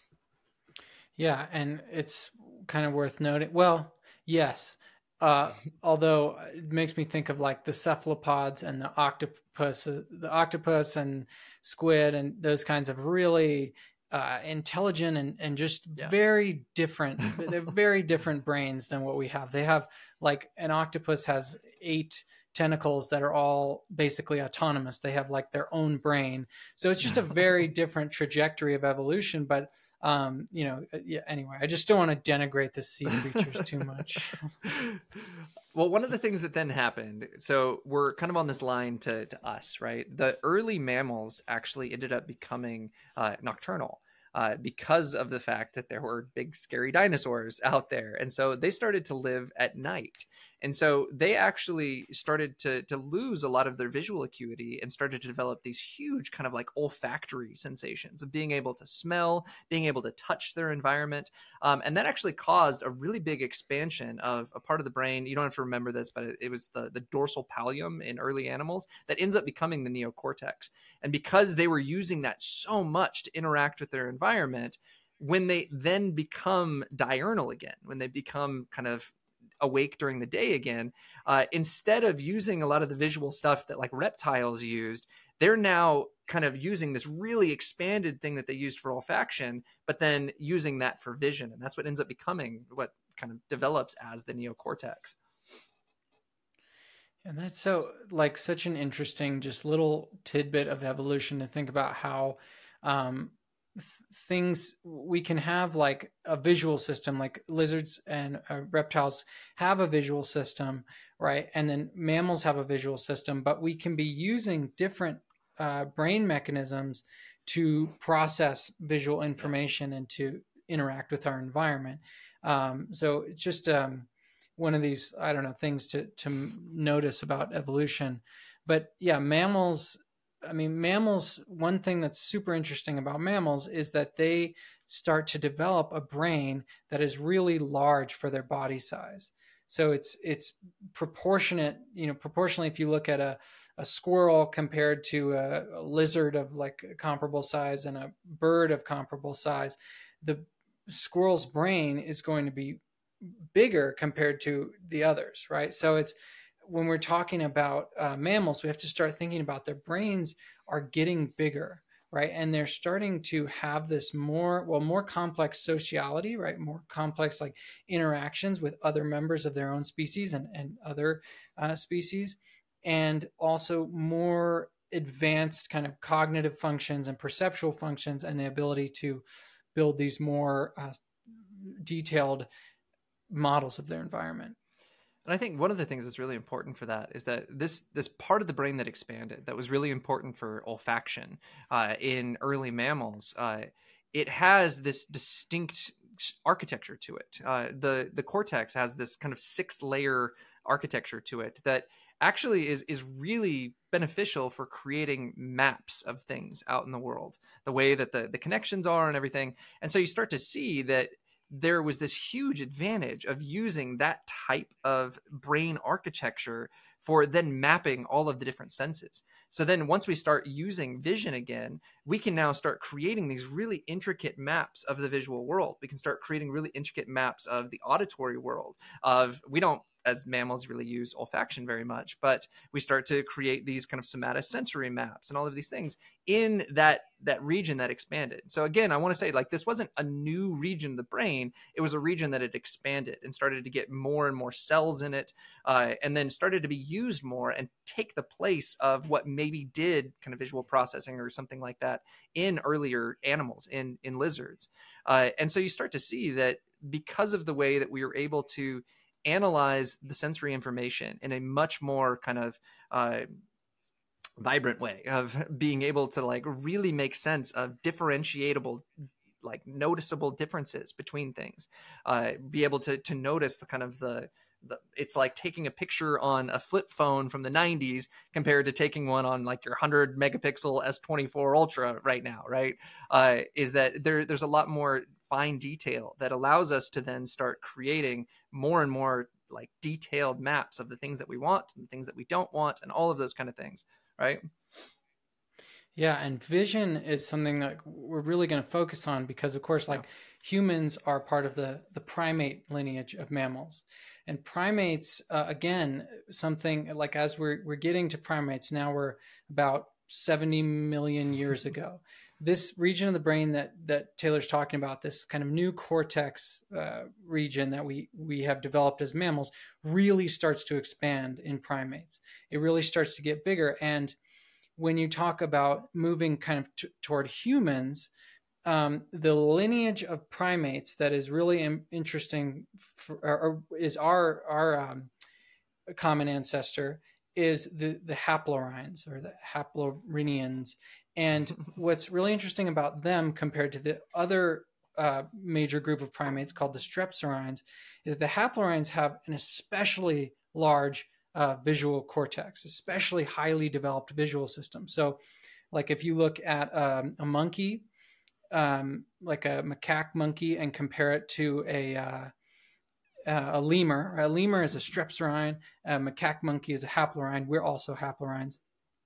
Yeah, and it's kind of worth noting. Well, yes, although it makes me think of like the cephalopods and the octopus and squid and those kinds of really intelligent and just Yeah. very different. They're very different brains than what we have. They have, like, an octopus has 8 tentacles that are all basically autonomous. They have like their own brain. So it's just a very different trajectory of evolution. But yeah, anyway, I just don't want to denigrate the sea creatures too much. Well, one of the things that then happened, so we're kind of on this line to us, right? The early mammals actually ended up becoming nocturnal. Because of the fact that there were big scary dinosaurs out there, and so they started to live at night, and so they actually started to lose a lot of their visual acuity and started to develop these huge kind of like olfactory sensations of being able to smell, being able to touch their environment, and that actually caused a really big expansion of a part of the brain. You don't have to remember this, but it was the dorsal pallium in early animals that ends up becoming the neocortex. And because they were using that so much to interact with their environment, when they then become diurnal again, when they become kind of awake during the day again, instead of using a lot of the visual stuff that like reptiles used, they're now kind of using this really expanded thing that they used for olfaction, but then using that for vision. And that's what ends up becoming what kind of develops as the neocortex. And that's so, like, such an interesting just little tidbit of evolution to think about how things we can have, like a visual system, like lizards and reptiles have a visual system, right? And then mammals have a visual system, but we can be using different brain mechanisms to process visual information and to interact with our environment. So it's just one of these, I don't know, things to notice about evolution. But yeah, mammals, one thing that's super interesting about mammals is that they start to develop a brain that is really large for their body size. So it's proportionate, proportionally, if you look at a squirrel compared to a lizard of like comparable size and a bird of comparable size, the squirrel's brain is going to be bigger compared to the others, right? So it's, when we're talking about mammals, we have to start thinking about their brains are getting bigger, right? And they're starting to have this more complex sociality, right? More complex like interactions with other members of their own species and other species, and also more advanced kind of cognitive functions and perceptual functions, and the ability to build these more detailed models of their environment. And I think one of the things that's really important for that is that this part of the brain that expanded, that was really important for olfaction in early mammals, it has this distinct architecture to it. The cortex has this kind of 6-layer architecture to it that actually is really beneficial for creating maps of things out in the world, the way that the connections are and everything. And so you start to see that there was this huge advantage of using that type of brain architecture for then mapping all of the different senses. So then once we start using vision again, we can now start creating these really intricate maps of the visual world. We can start creating really intricate maps of the auditory world. We don't, as mammals, really use olfaction very much, but we start to create these kind of somatosensory maps and all of these things in that region that expanded. So again, I want to say, like, this wasn't a new region of the brain. It was a region that had expanded and started to get more and more cells in it, and then started to be used more and take the place of what maybe did kind of visual processing or something like that in earlier animals, in lizards. And so you start to see that because of the way that we were able to analyze the sensory information in a much more kind of vibrant way of being able to like really make sense of differentiatable, like noticeable differences between things, be able to notice the kind of the it's like taking a picture on a flip phone from the 90s compared to taking one on like your 100 megapixel S24 Ultra right now, right? Is that there's a lot more fine detail that allows us to then start creating more and more like detailed maps of the things that we want and the things that we don't want and all of those kind of things, right? Yeah, and vision is something that we're really going to focus on because, of course, like humans are part of the primate lineage of mammals. And primates, again, something like as we're getting to primates, now we're about 70 million years ago. this region of the brain that Taylor's talking about, this kind of new cortex region that we have developed as mammals, really starts to expand in primates. It really starts to get bigger. And when you talk about moving kind of toward humans, the lineage of primates that is really interesting is our common ancestor is the haplorhines or the haplorhinians. And what's really interesting about them compared to the other major group of primates called the strepsirrhines is that the haplorhines have an especially large visual cortex, especially highly developed visual system. So like if you look at a monkey, like a macaque monkey, and compare it to a lemur. A lemur is a strepsirrhine. A macaque monkey is a haplorhine. We're also haplorhines.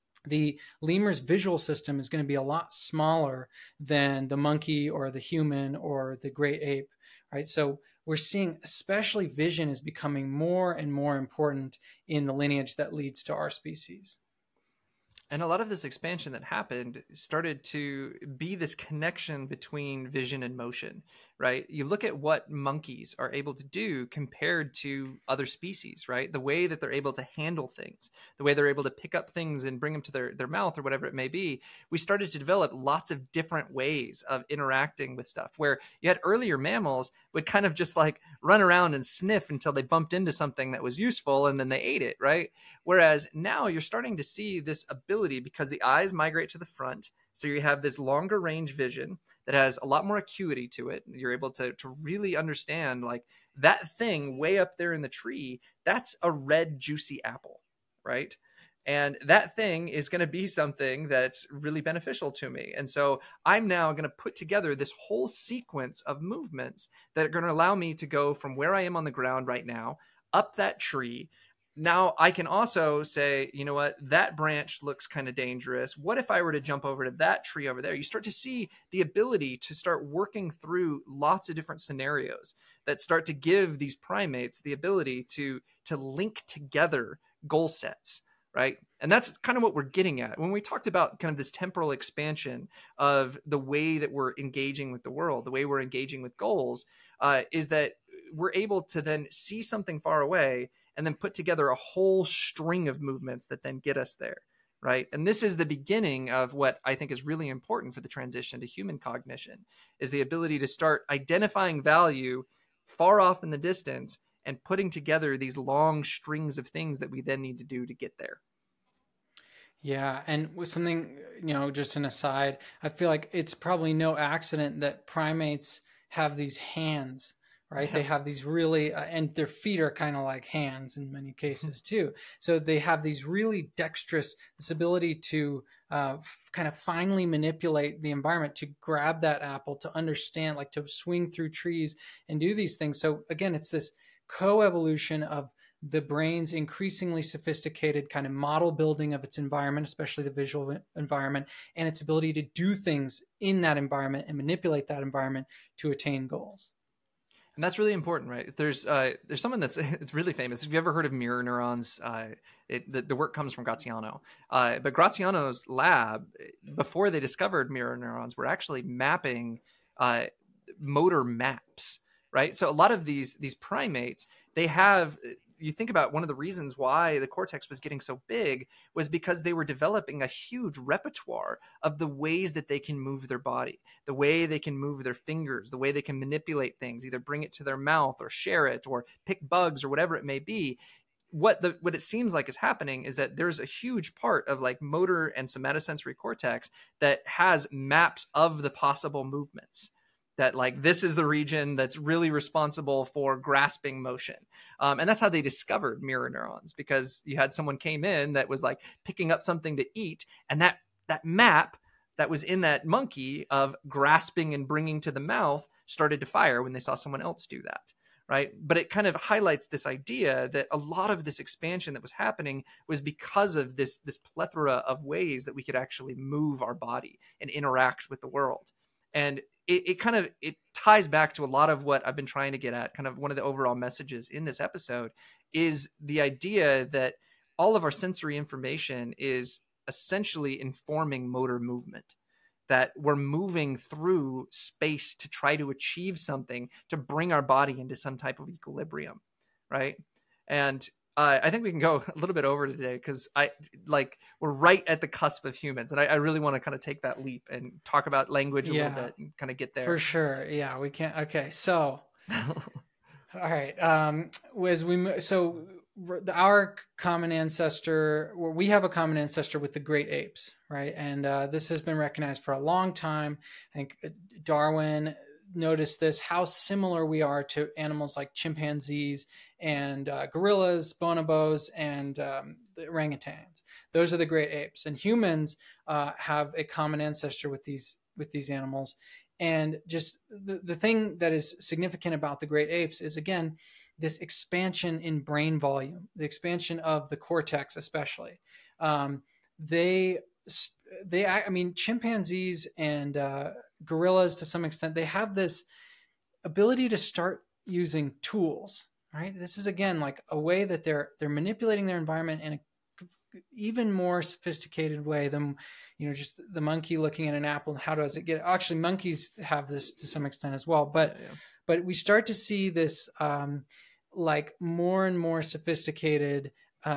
The lemur's visual system is going to be a lot smaller than the monkey or the human or the great ape, right? So we're seeing especially vision is becoming more and more important in the lineage that leads to our species. And a lot of this expansion that happened started to be this connection between vision and motion, right? You look at what monkeys are able to do compared to other species, right? The way that they're able to handle things, the way they're able to pick up things and bring them to their mouth or whatever it may be. We started to develop lots of different ways of interacting with stuff, where you had earlier mammals would kind of just like run around and sniff until they bumped into something that was useful and then they ate it, right? Whereas now you're starting to see this ability because the eyes migrate to the front. So you have this longer range vision that has a lot more acuity to it. You're able to really understand like that thing way up there in the tree, that's a red juicy apple, right? And that thing is going to be something that's really beneficial to me. And so I'm now going to put together this whole sequence of movements that are going to allow me to go from where I am on the ground right now up that tree. Now I can also say, you know what, that branch looks kind of dangerous. What if I were to jump over to that tree over there? You start to see the ability to start working through lots of different scenarios that start to give these primates the ability to link together goal sets, right? And that's kind of what we're getting at. When we talked about kind of this temporal expansion of the way that we're engaging with the world, the way we're engaging with goals, is that we're able to then see something far away and then put together a whole string of movements that then get us there, right? And this is the beginning of what I think is really important for the transition to human cognition, is the ability to start identifying value far off in the distance and putting together these long strings of things that we then need to do to get there. Yeah, and with something, just an aside, I feel like it's probably no accident that primates have these hands, right? Yeah. They have these really, and their feet are kind of like hands in many cases too. So they have these really dexterous, this ability to kind of finely manipulate the environment, to grab that apple, to understand, like to swing through trees and do these things. So again, it's this coevolution of the brain's increasingly sophisticated kind of model building of its environment, especially the visual environment, and its ability to do things in that environment and manipulate that environment to attain goals. And that's really important, right? There's someone that's it's really famous. Have you ever heard of mirror neurons? The work comes from Graziano, but Graziano's lab, before they discovered mirror neurons, were actually mapping motor maps, right? So a lot of these primates, they have. You think about one of the reasons why the cortex was getting so big was because they were developing a huge repertoire of the ways that they can move their body, the way they can move their fingers, the way they can manipulate things, either bring it to their mouth or share it or pick bugs or whatever it may be. What it seems like is happening is that there's a huge part of like motor and somatosensory cortex that has maps of the possible movements. That like this is the region that's really responsible for grasping motion. And that's how they discovered mirror neurons, because you had someone came in that was like picking up something to eat, and that map that was in that monkey of grasping and bringing to the mouth started to fire when they saw someone else do that, right? But it kind of highlights this idea that a lot of this expansion that was happening was because of this plethora of ways that we could actually move our body and interact with the world. And it kind of ties back to a lot of what I've been trying to get at. Kind of one of the overall messages in this episode is the idea that all of our sensory information is essentially informing motor movement. that we're moving through space to try to achieve something, to bring our body into some type of equilibrium, right? And I think we can go a little bit over today because we're right at the cusp of humans, and I really want to kind of take that leap and talk about language a little bit and kind of get there. For sure. Yeah, we can't. Okay, so all right. Our common ancestor, we have a common ancestor with the great apes, right? And this has been recognized for a long time. I think Darwin noticed this, how similar we are to animals like chimpanzees and gorillas, bonobos, and the orangutans. Those are the great apes. And humans have a common ancestor with these animals. And just the thing that is significant about the great apes is, again, this expansion in brain volume, the expansion of the cortex, especially. Chimpanzees and gorillas, to some extent, they have this ability to start using tools, right? This is, again, like a way that they're manipulating their environment in a even more sophisticated way than, just the monkey looking at an apple. How does it get? Actually, monkeys have this to some extent as well, but we start to see this like more and more sophisticated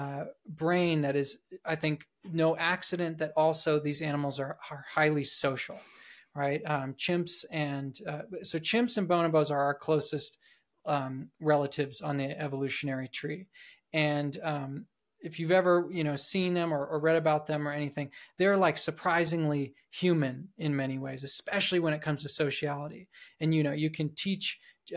brain that is, I think, no accident that also these animals are highly social, right? Chimps and bonobos are our closest relatives on the evolutionary tree. And if you've ever, seen them or read about them or anything, they're like surprisingly human in many ways, especially when it comes to sociality. And, you can teach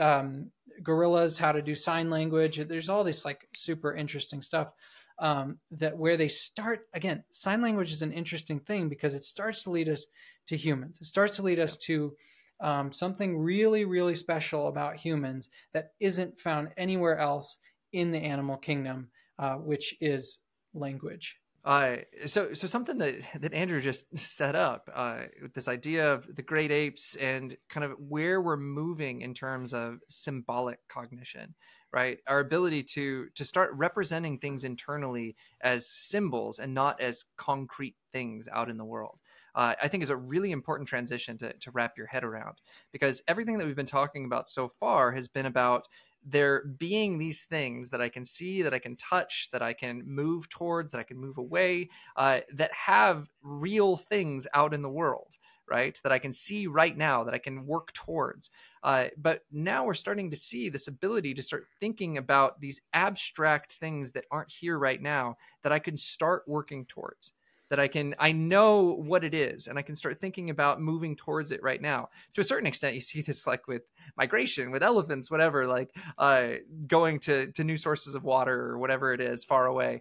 gorillas how to do sign language. There's all this like super interesting stuff that where they start. Again, sign language is an interesting thing because it starts to lead us to humans. It starts to lead us to something really, really special about humans that isn't found anywhere else in the animal kingdom, which is language. So something that Andrew just set up with this idea of the great apes and kind of where we're moving in terms of symbolic cognition, right? Our ability to start representing things internally as symbols and not as concrete things out in the world. I think is a really important transition to wrap your head around, because everything that we've been talking about so far has been about there being these things that I can see, that I can touch, that I can move towards, that I can move away, that have real things out in the world, right? That I can see right now, that I can work towards. But now we're starting to see this ability to start thinking about these abstract things that aren't here right now, that I can start working towards. That I know what it is, and I can start thinking about moving towards it right now. To a certain extent, you see this like with migration, with elephants, whatever, like going to new sources of water or whatever it is far away.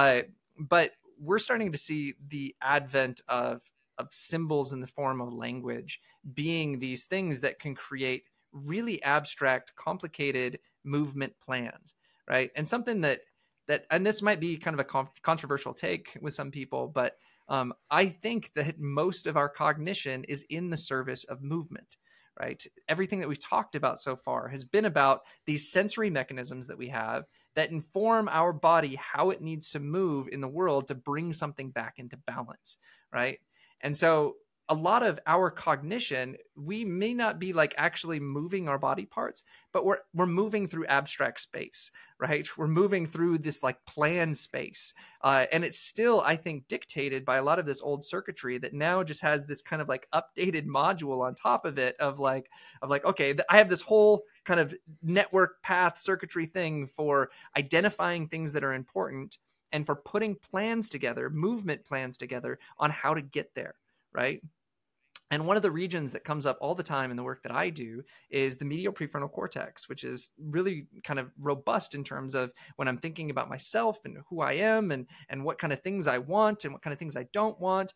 But we're starting to see the advent of symbols in the form of language being these things that can create really abstract, complicated movement plans, right? And something that and this might be kind of a controversial take with some people, but I think that most of our cognition is in the service of movement, right? Everything that we've talked about so far has been about these sensory mechanisms that we have that inform our body how it needs to move in the world to bring something back into balance, right? And so a lot of our cognition, we may not be like actually moving our body parts, but we're moving through abstract space, right? We're moving through this like plan space. And it's still, I think, dictated by a lot of this old circuitry that now just has this kind of like updated module on top of it of like, okay, I have this whole kind of network path circuitry thing for identifying things that are important and for putting plans together, movement plans together on how to get there. Right. And one of the regions that comes up all the time in the work that I do is the medial prefrontal cortex, which is really kind of robust in terms of when I'm thinking about myself and who I am and what kind of things I want and what kind of things I don't want.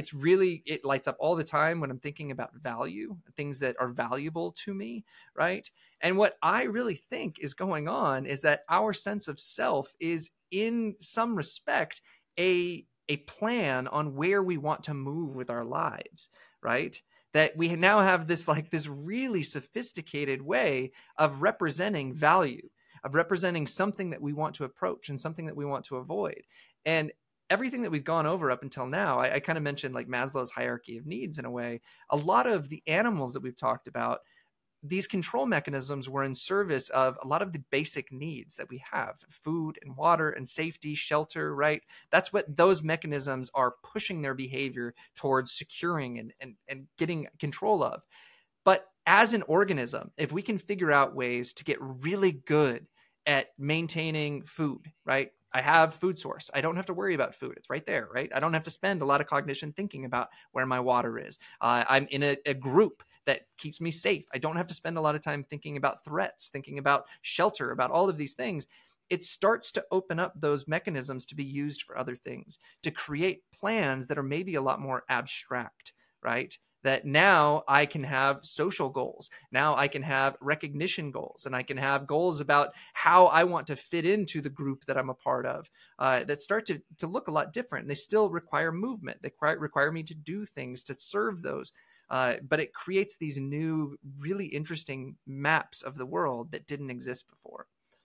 It lights up all the time when I'm thinking about value, things that are valuable to me. Right. And what I really think is going on is that our sense of self is in some respect a plan on where we want to move with our lives, right? That we now have this really sophisticated way of representing value, of representing something that we want to approach and something that we want to avoid. And everything that we've gone over up until now, I kind of mentioned like Maslow's hierarchy of needs in a way. A lot of the animals that we've talked about, these control mechanisms were in service of a lot of the basic needs that we have: food and water and safety, shelter, right? That's what those mechanisms are pushing their behavior towards securing and getting control of. But as an organism, if we can figure out ways to get really good at maintaining food, right? I have food source. I don't have to worry about food. It's right there, right? I don't have to spend a lot of cognition thinking about where my water is. I'm in a group that keeps me safe. I don't have to spend a lot of time thinking about threats, thinking about shelter, about all of these things. It starts to open up those mechanisms to be used for other things, to create plans that are maybe a lot more abstract, right? That now I can have social goals. Now I can have recognition goals, and I can have goals about how I want to fit into the group that I'm a part of, that start to look a lot different. And they still require movement. They require me to do things to serve those. But it creates these new, really interesting maps of the world that didn't exist before.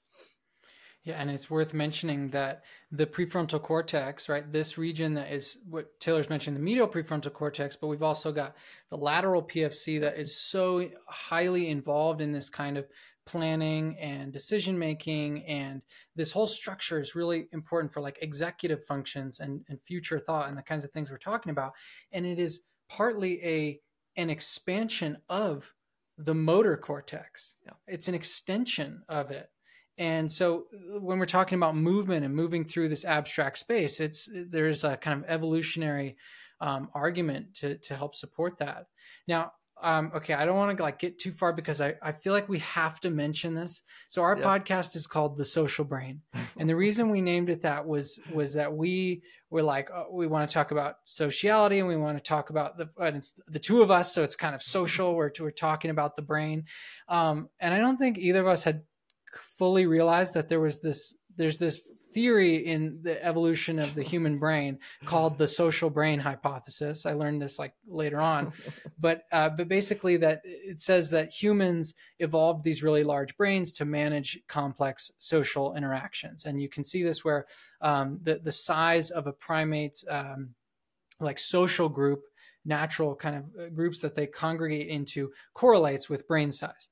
Yeah, and it's worth mentioning that the prefrontal cortex, right, this region that is what Taylor's mentioned, the medial prefrontal cortex, but we've also got the lateral PFC that is so highly involved in this kind of planning and decision making. And this whole structure is really important for like executive functions and future thought and the kinds of things we're talking about. And it is partly an expansion of the motor cortex. Yeah. It's an extension of it. And so when we're talking about movement and moving through this abstract space, there's a kind of evolutionary argument to help support that. Now, okay, I don't want to like get too far because I feel like we have to mention this. So our podcast is called The Social Brain. And the reason we named it that was that we were like, we want to talk about sociality and we want to talk about and it's the two of us. So it's kind of social. We're talking about the brain. And I don't think either of us had fully realized that there's this theory in the evolution of the human brain called the social brain hypothesis. I learned this like later on, but basically that it says that humans evolved these really large brains to manage complex social interactions. And you can see this where the size of a primate's like social group, natural kind of groups that they congregate into, correlates with brain size.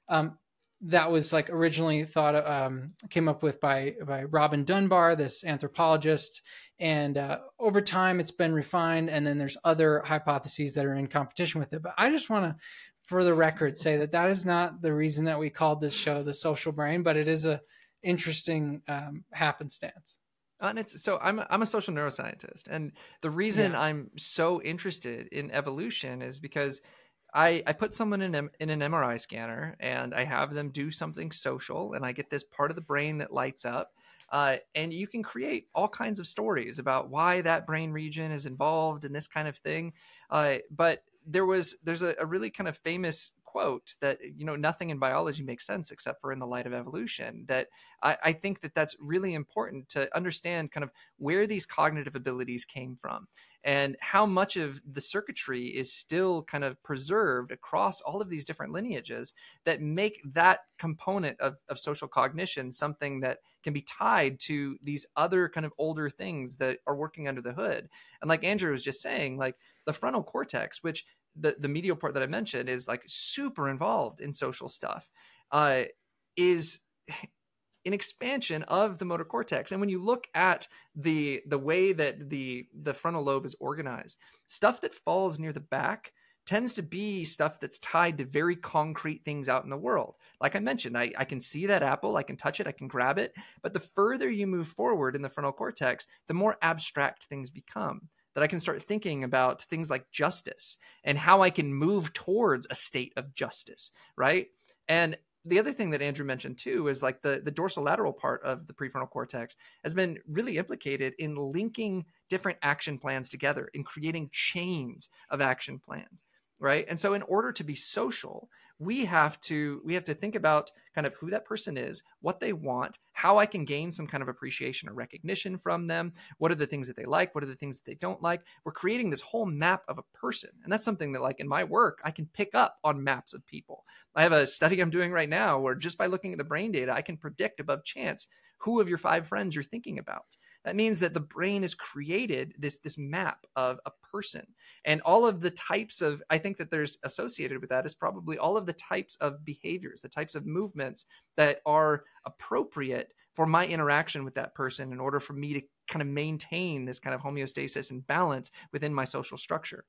That was like originally thought came up with by Robin Dunbar, this anthropologist, and over time it's been refined, and then there's other hypotheses that are in competition with it. But I just want to, for the record, say that is not the reason that we called this show The Social Brain, but it is a interesting happenstance. And I'm a social neuroscientist, and the reason I'm so interested in evolution is because I put someone in an MRI scanner and I have them do something social, and I get this part of the brain that lights up. And you can create all kinds of stories about why that brain region is involved in this kind of thing. But there's a really kind of famous quote that, nothing in biology makes sense except for in the light of evolution. That I think that's really important to understand kind of where these cognitive abilities came from and how much of the circuitry is still kind of preserved across all of these different lineages that make that component of social cognition something that can be tied to these other kind of older things that are working under the hood. And like Andrew was just saying, like the frontal cortex, which the medial part that I mentioned is like super involved in social stuff, is an expansion of the motor cortex. And when you look at the way that the frontal lobe is organized, stuff that falls near the back tends to be stuff that's tied to very concrete things out in the world. Like I mentioned, I can see that apple, I can touch it, I can grab it. But the further you move forward in the frontal cortex, the more abstract things become. That I can start thinking about things like justice and how I can move towards a state of justice, right? And the other thing that Andrew mentioned too is like the dorsolateral part of the prefrontal cortex has been really implicated in linking different action plans together, in creating chains of action plans, right? And so in order to be social, we have to think about kind of who that person is, what they want, how I can gain some kind of appreciation or recognition from them. What are the things that they like? What are the things that they don't like? We're creating this whole map of a person. And that's something that like in my work, I can pick up on maps of people. I have a study I'm doing right now where just by looking at the brain data, I can predict above chance who of your 5 friends you're thinking about. That means that the brain has created this map of a person, and all of the types of, I think that there's associated with that is probably all of the types of behaviors, the types of movements that are appropriate for my interaction with that person in order for me to kind of maintain this kind of homeostasis and balance within my social structure.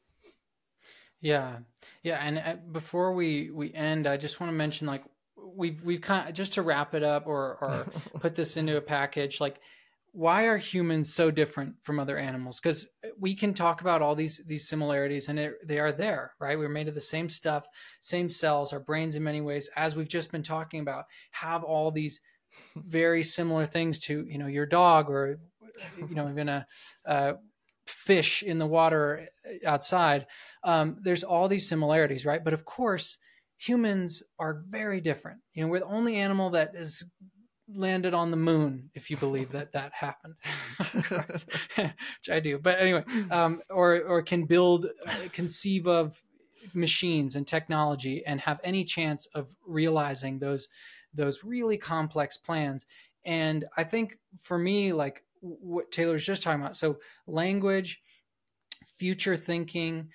Yeah. Yeah. And before we end, I just want to mention, like, we've kind of, just to wrap it up, or put this into a package, like, why are humans so different from other animals? Because we can talk about all these similarities, and they are there, right? We're made of the same stuff, same cells. Our brains, in many ways, as we've just been talking about, have all these very similar things to, your dog, or, even a fish in the water outside. There's all these similarities, right? But of course, humans are very different. We're the only animal that is landed on the moon, if you believe that happened, which I do. But anyway, or can conceive of machines and technology and have any chance of realizing those really complex plans. And I think for me, like what Taylor's just talking about, so language, future thinking,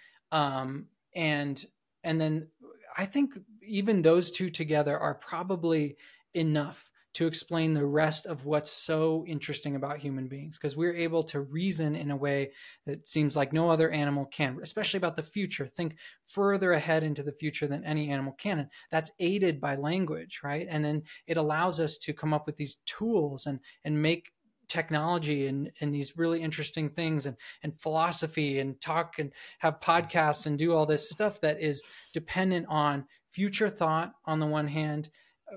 and then I think even those two together are probably enough to explain the rest of what's so interesting about human beings, because we're able to reason in a way that seems like no other animal can, especially about the future, think further ahead into the future than any animal can. And that's aided by language, right? And then it allows us to come up with these tools and make technology and these really interesting things, and philosophy, and talk and have podcasts and do all this stuff that is dependent on future thought on the one hand,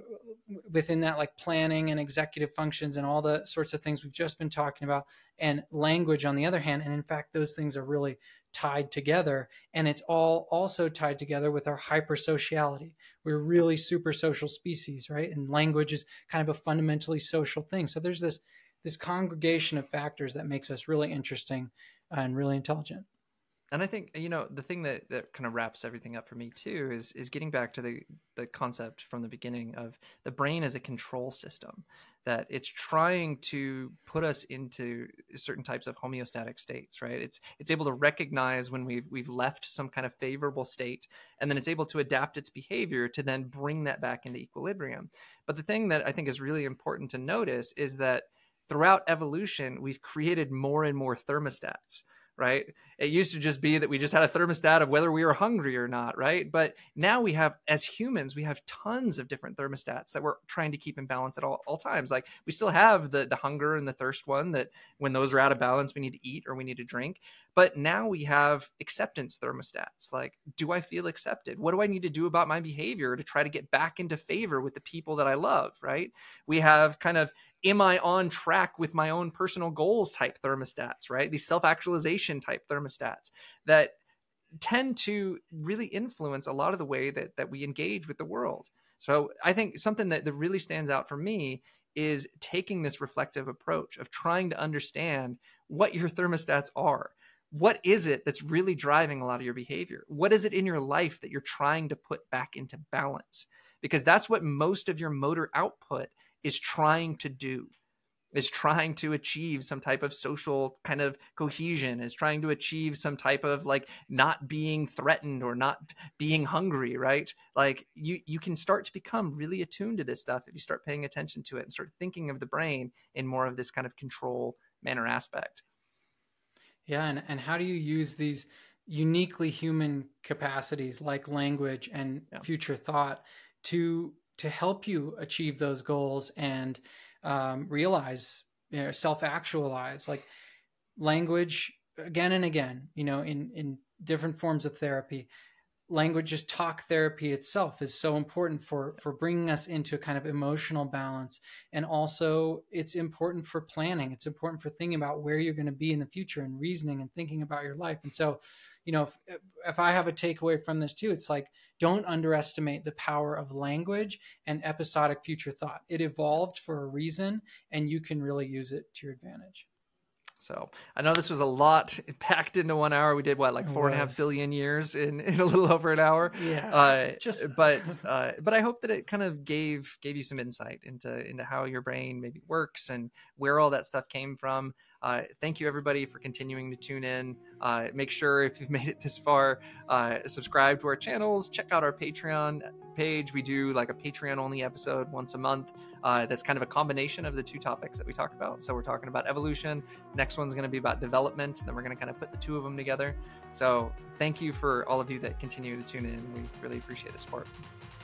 within that, like planning and executive functions and all the sorts of things we've just been talking about, and language on the other hand. And in fact, those things are really tied together, and it's all also tied together with our hypersociality. We're really super social species, right? And language is kind of a fundamentally social thing. So there's this congregation of factors that makes us really interesting and really intelligent. And I think, the thing that kind of wraps everything up for me too is getting back to the concept from the beginning of the brain as a control system, that it's trying to put us into certain types of homeostatic states, right? It's able to recognize when we've left some kind of favorable state, and then it's able to adapt its behavior to then bring that back into equilibrium. But the thing that I think is really important to notice is that throughout evolution, we've created more and more thermostats, right? It used to just be that we just had a thermostat of whether we were hungry or not, right? But now we have, as humans, we have tons of different thermostats that we're trying to keep in balance at all times. Like we still have the hunger and the thirst one, that when those are out of balance, we need to eat or we need to drink. But now we have acceptance thermostats. Like, do I feel accepted? What do I need to do about my behavior to try to get back into favor with the people that I love, right? We have kind of, am I on track with my own personal goals type thermostats, right? These self-actualization type thermostats that tend to really influence a lot of the way that we engage with the world. So I think something that really stands out for me is taking this reflective approach of trying to understand what your thermostats are. What is it that's really driving a lot of your behavior? What is it in your life that you're trying to put back into balance? Because that's what most of your motor output is trying to do, is trying to achieve some type of social kind of cohesion, is trying to achieve some type of like not being threatened or not being hungry, right? Like you can start to become really attuned to this stuff if you start paying attention to it and start thinking of the brain in more of this kind of control manner aspect. Yeah. And how do you use these uniquely human capacities like language and future thought to help you achieve those goals and realize, self-actualize? Like language, again and again, in different forms of therapy, language, just talk therapy itself, is so important for bringing us into a kind of emotional balance. And also it's important for planning. It's important for thinking about where you're going to be in the future and reasoning and thinking about your life. And so, if I have a takeaway from this too, it's like, don't underestimate the power of language and episodic future thought. It evolved for a reason, and you can really use it to your advantage. So I know this was a lot packed into 1 hour. We did what, like 4.5 billion years in a little over an hour. Yeah. But I hope that it kind of gave you some insight into how your brain maybe works and where all that stuff came from. Thank you everybody for continuing to tune in. Make sure if you've made it this far, subscribe to our channels, check out our Patreon page. We do like a Patreon only episode once a month. That's kind of a combination of the two topics that we talk about. So we're talking about evolution. Next one's going to be about development. And then we're going to kind of put the two of them together. So thank you for all of you that continue to tune in. We really appreciate the support.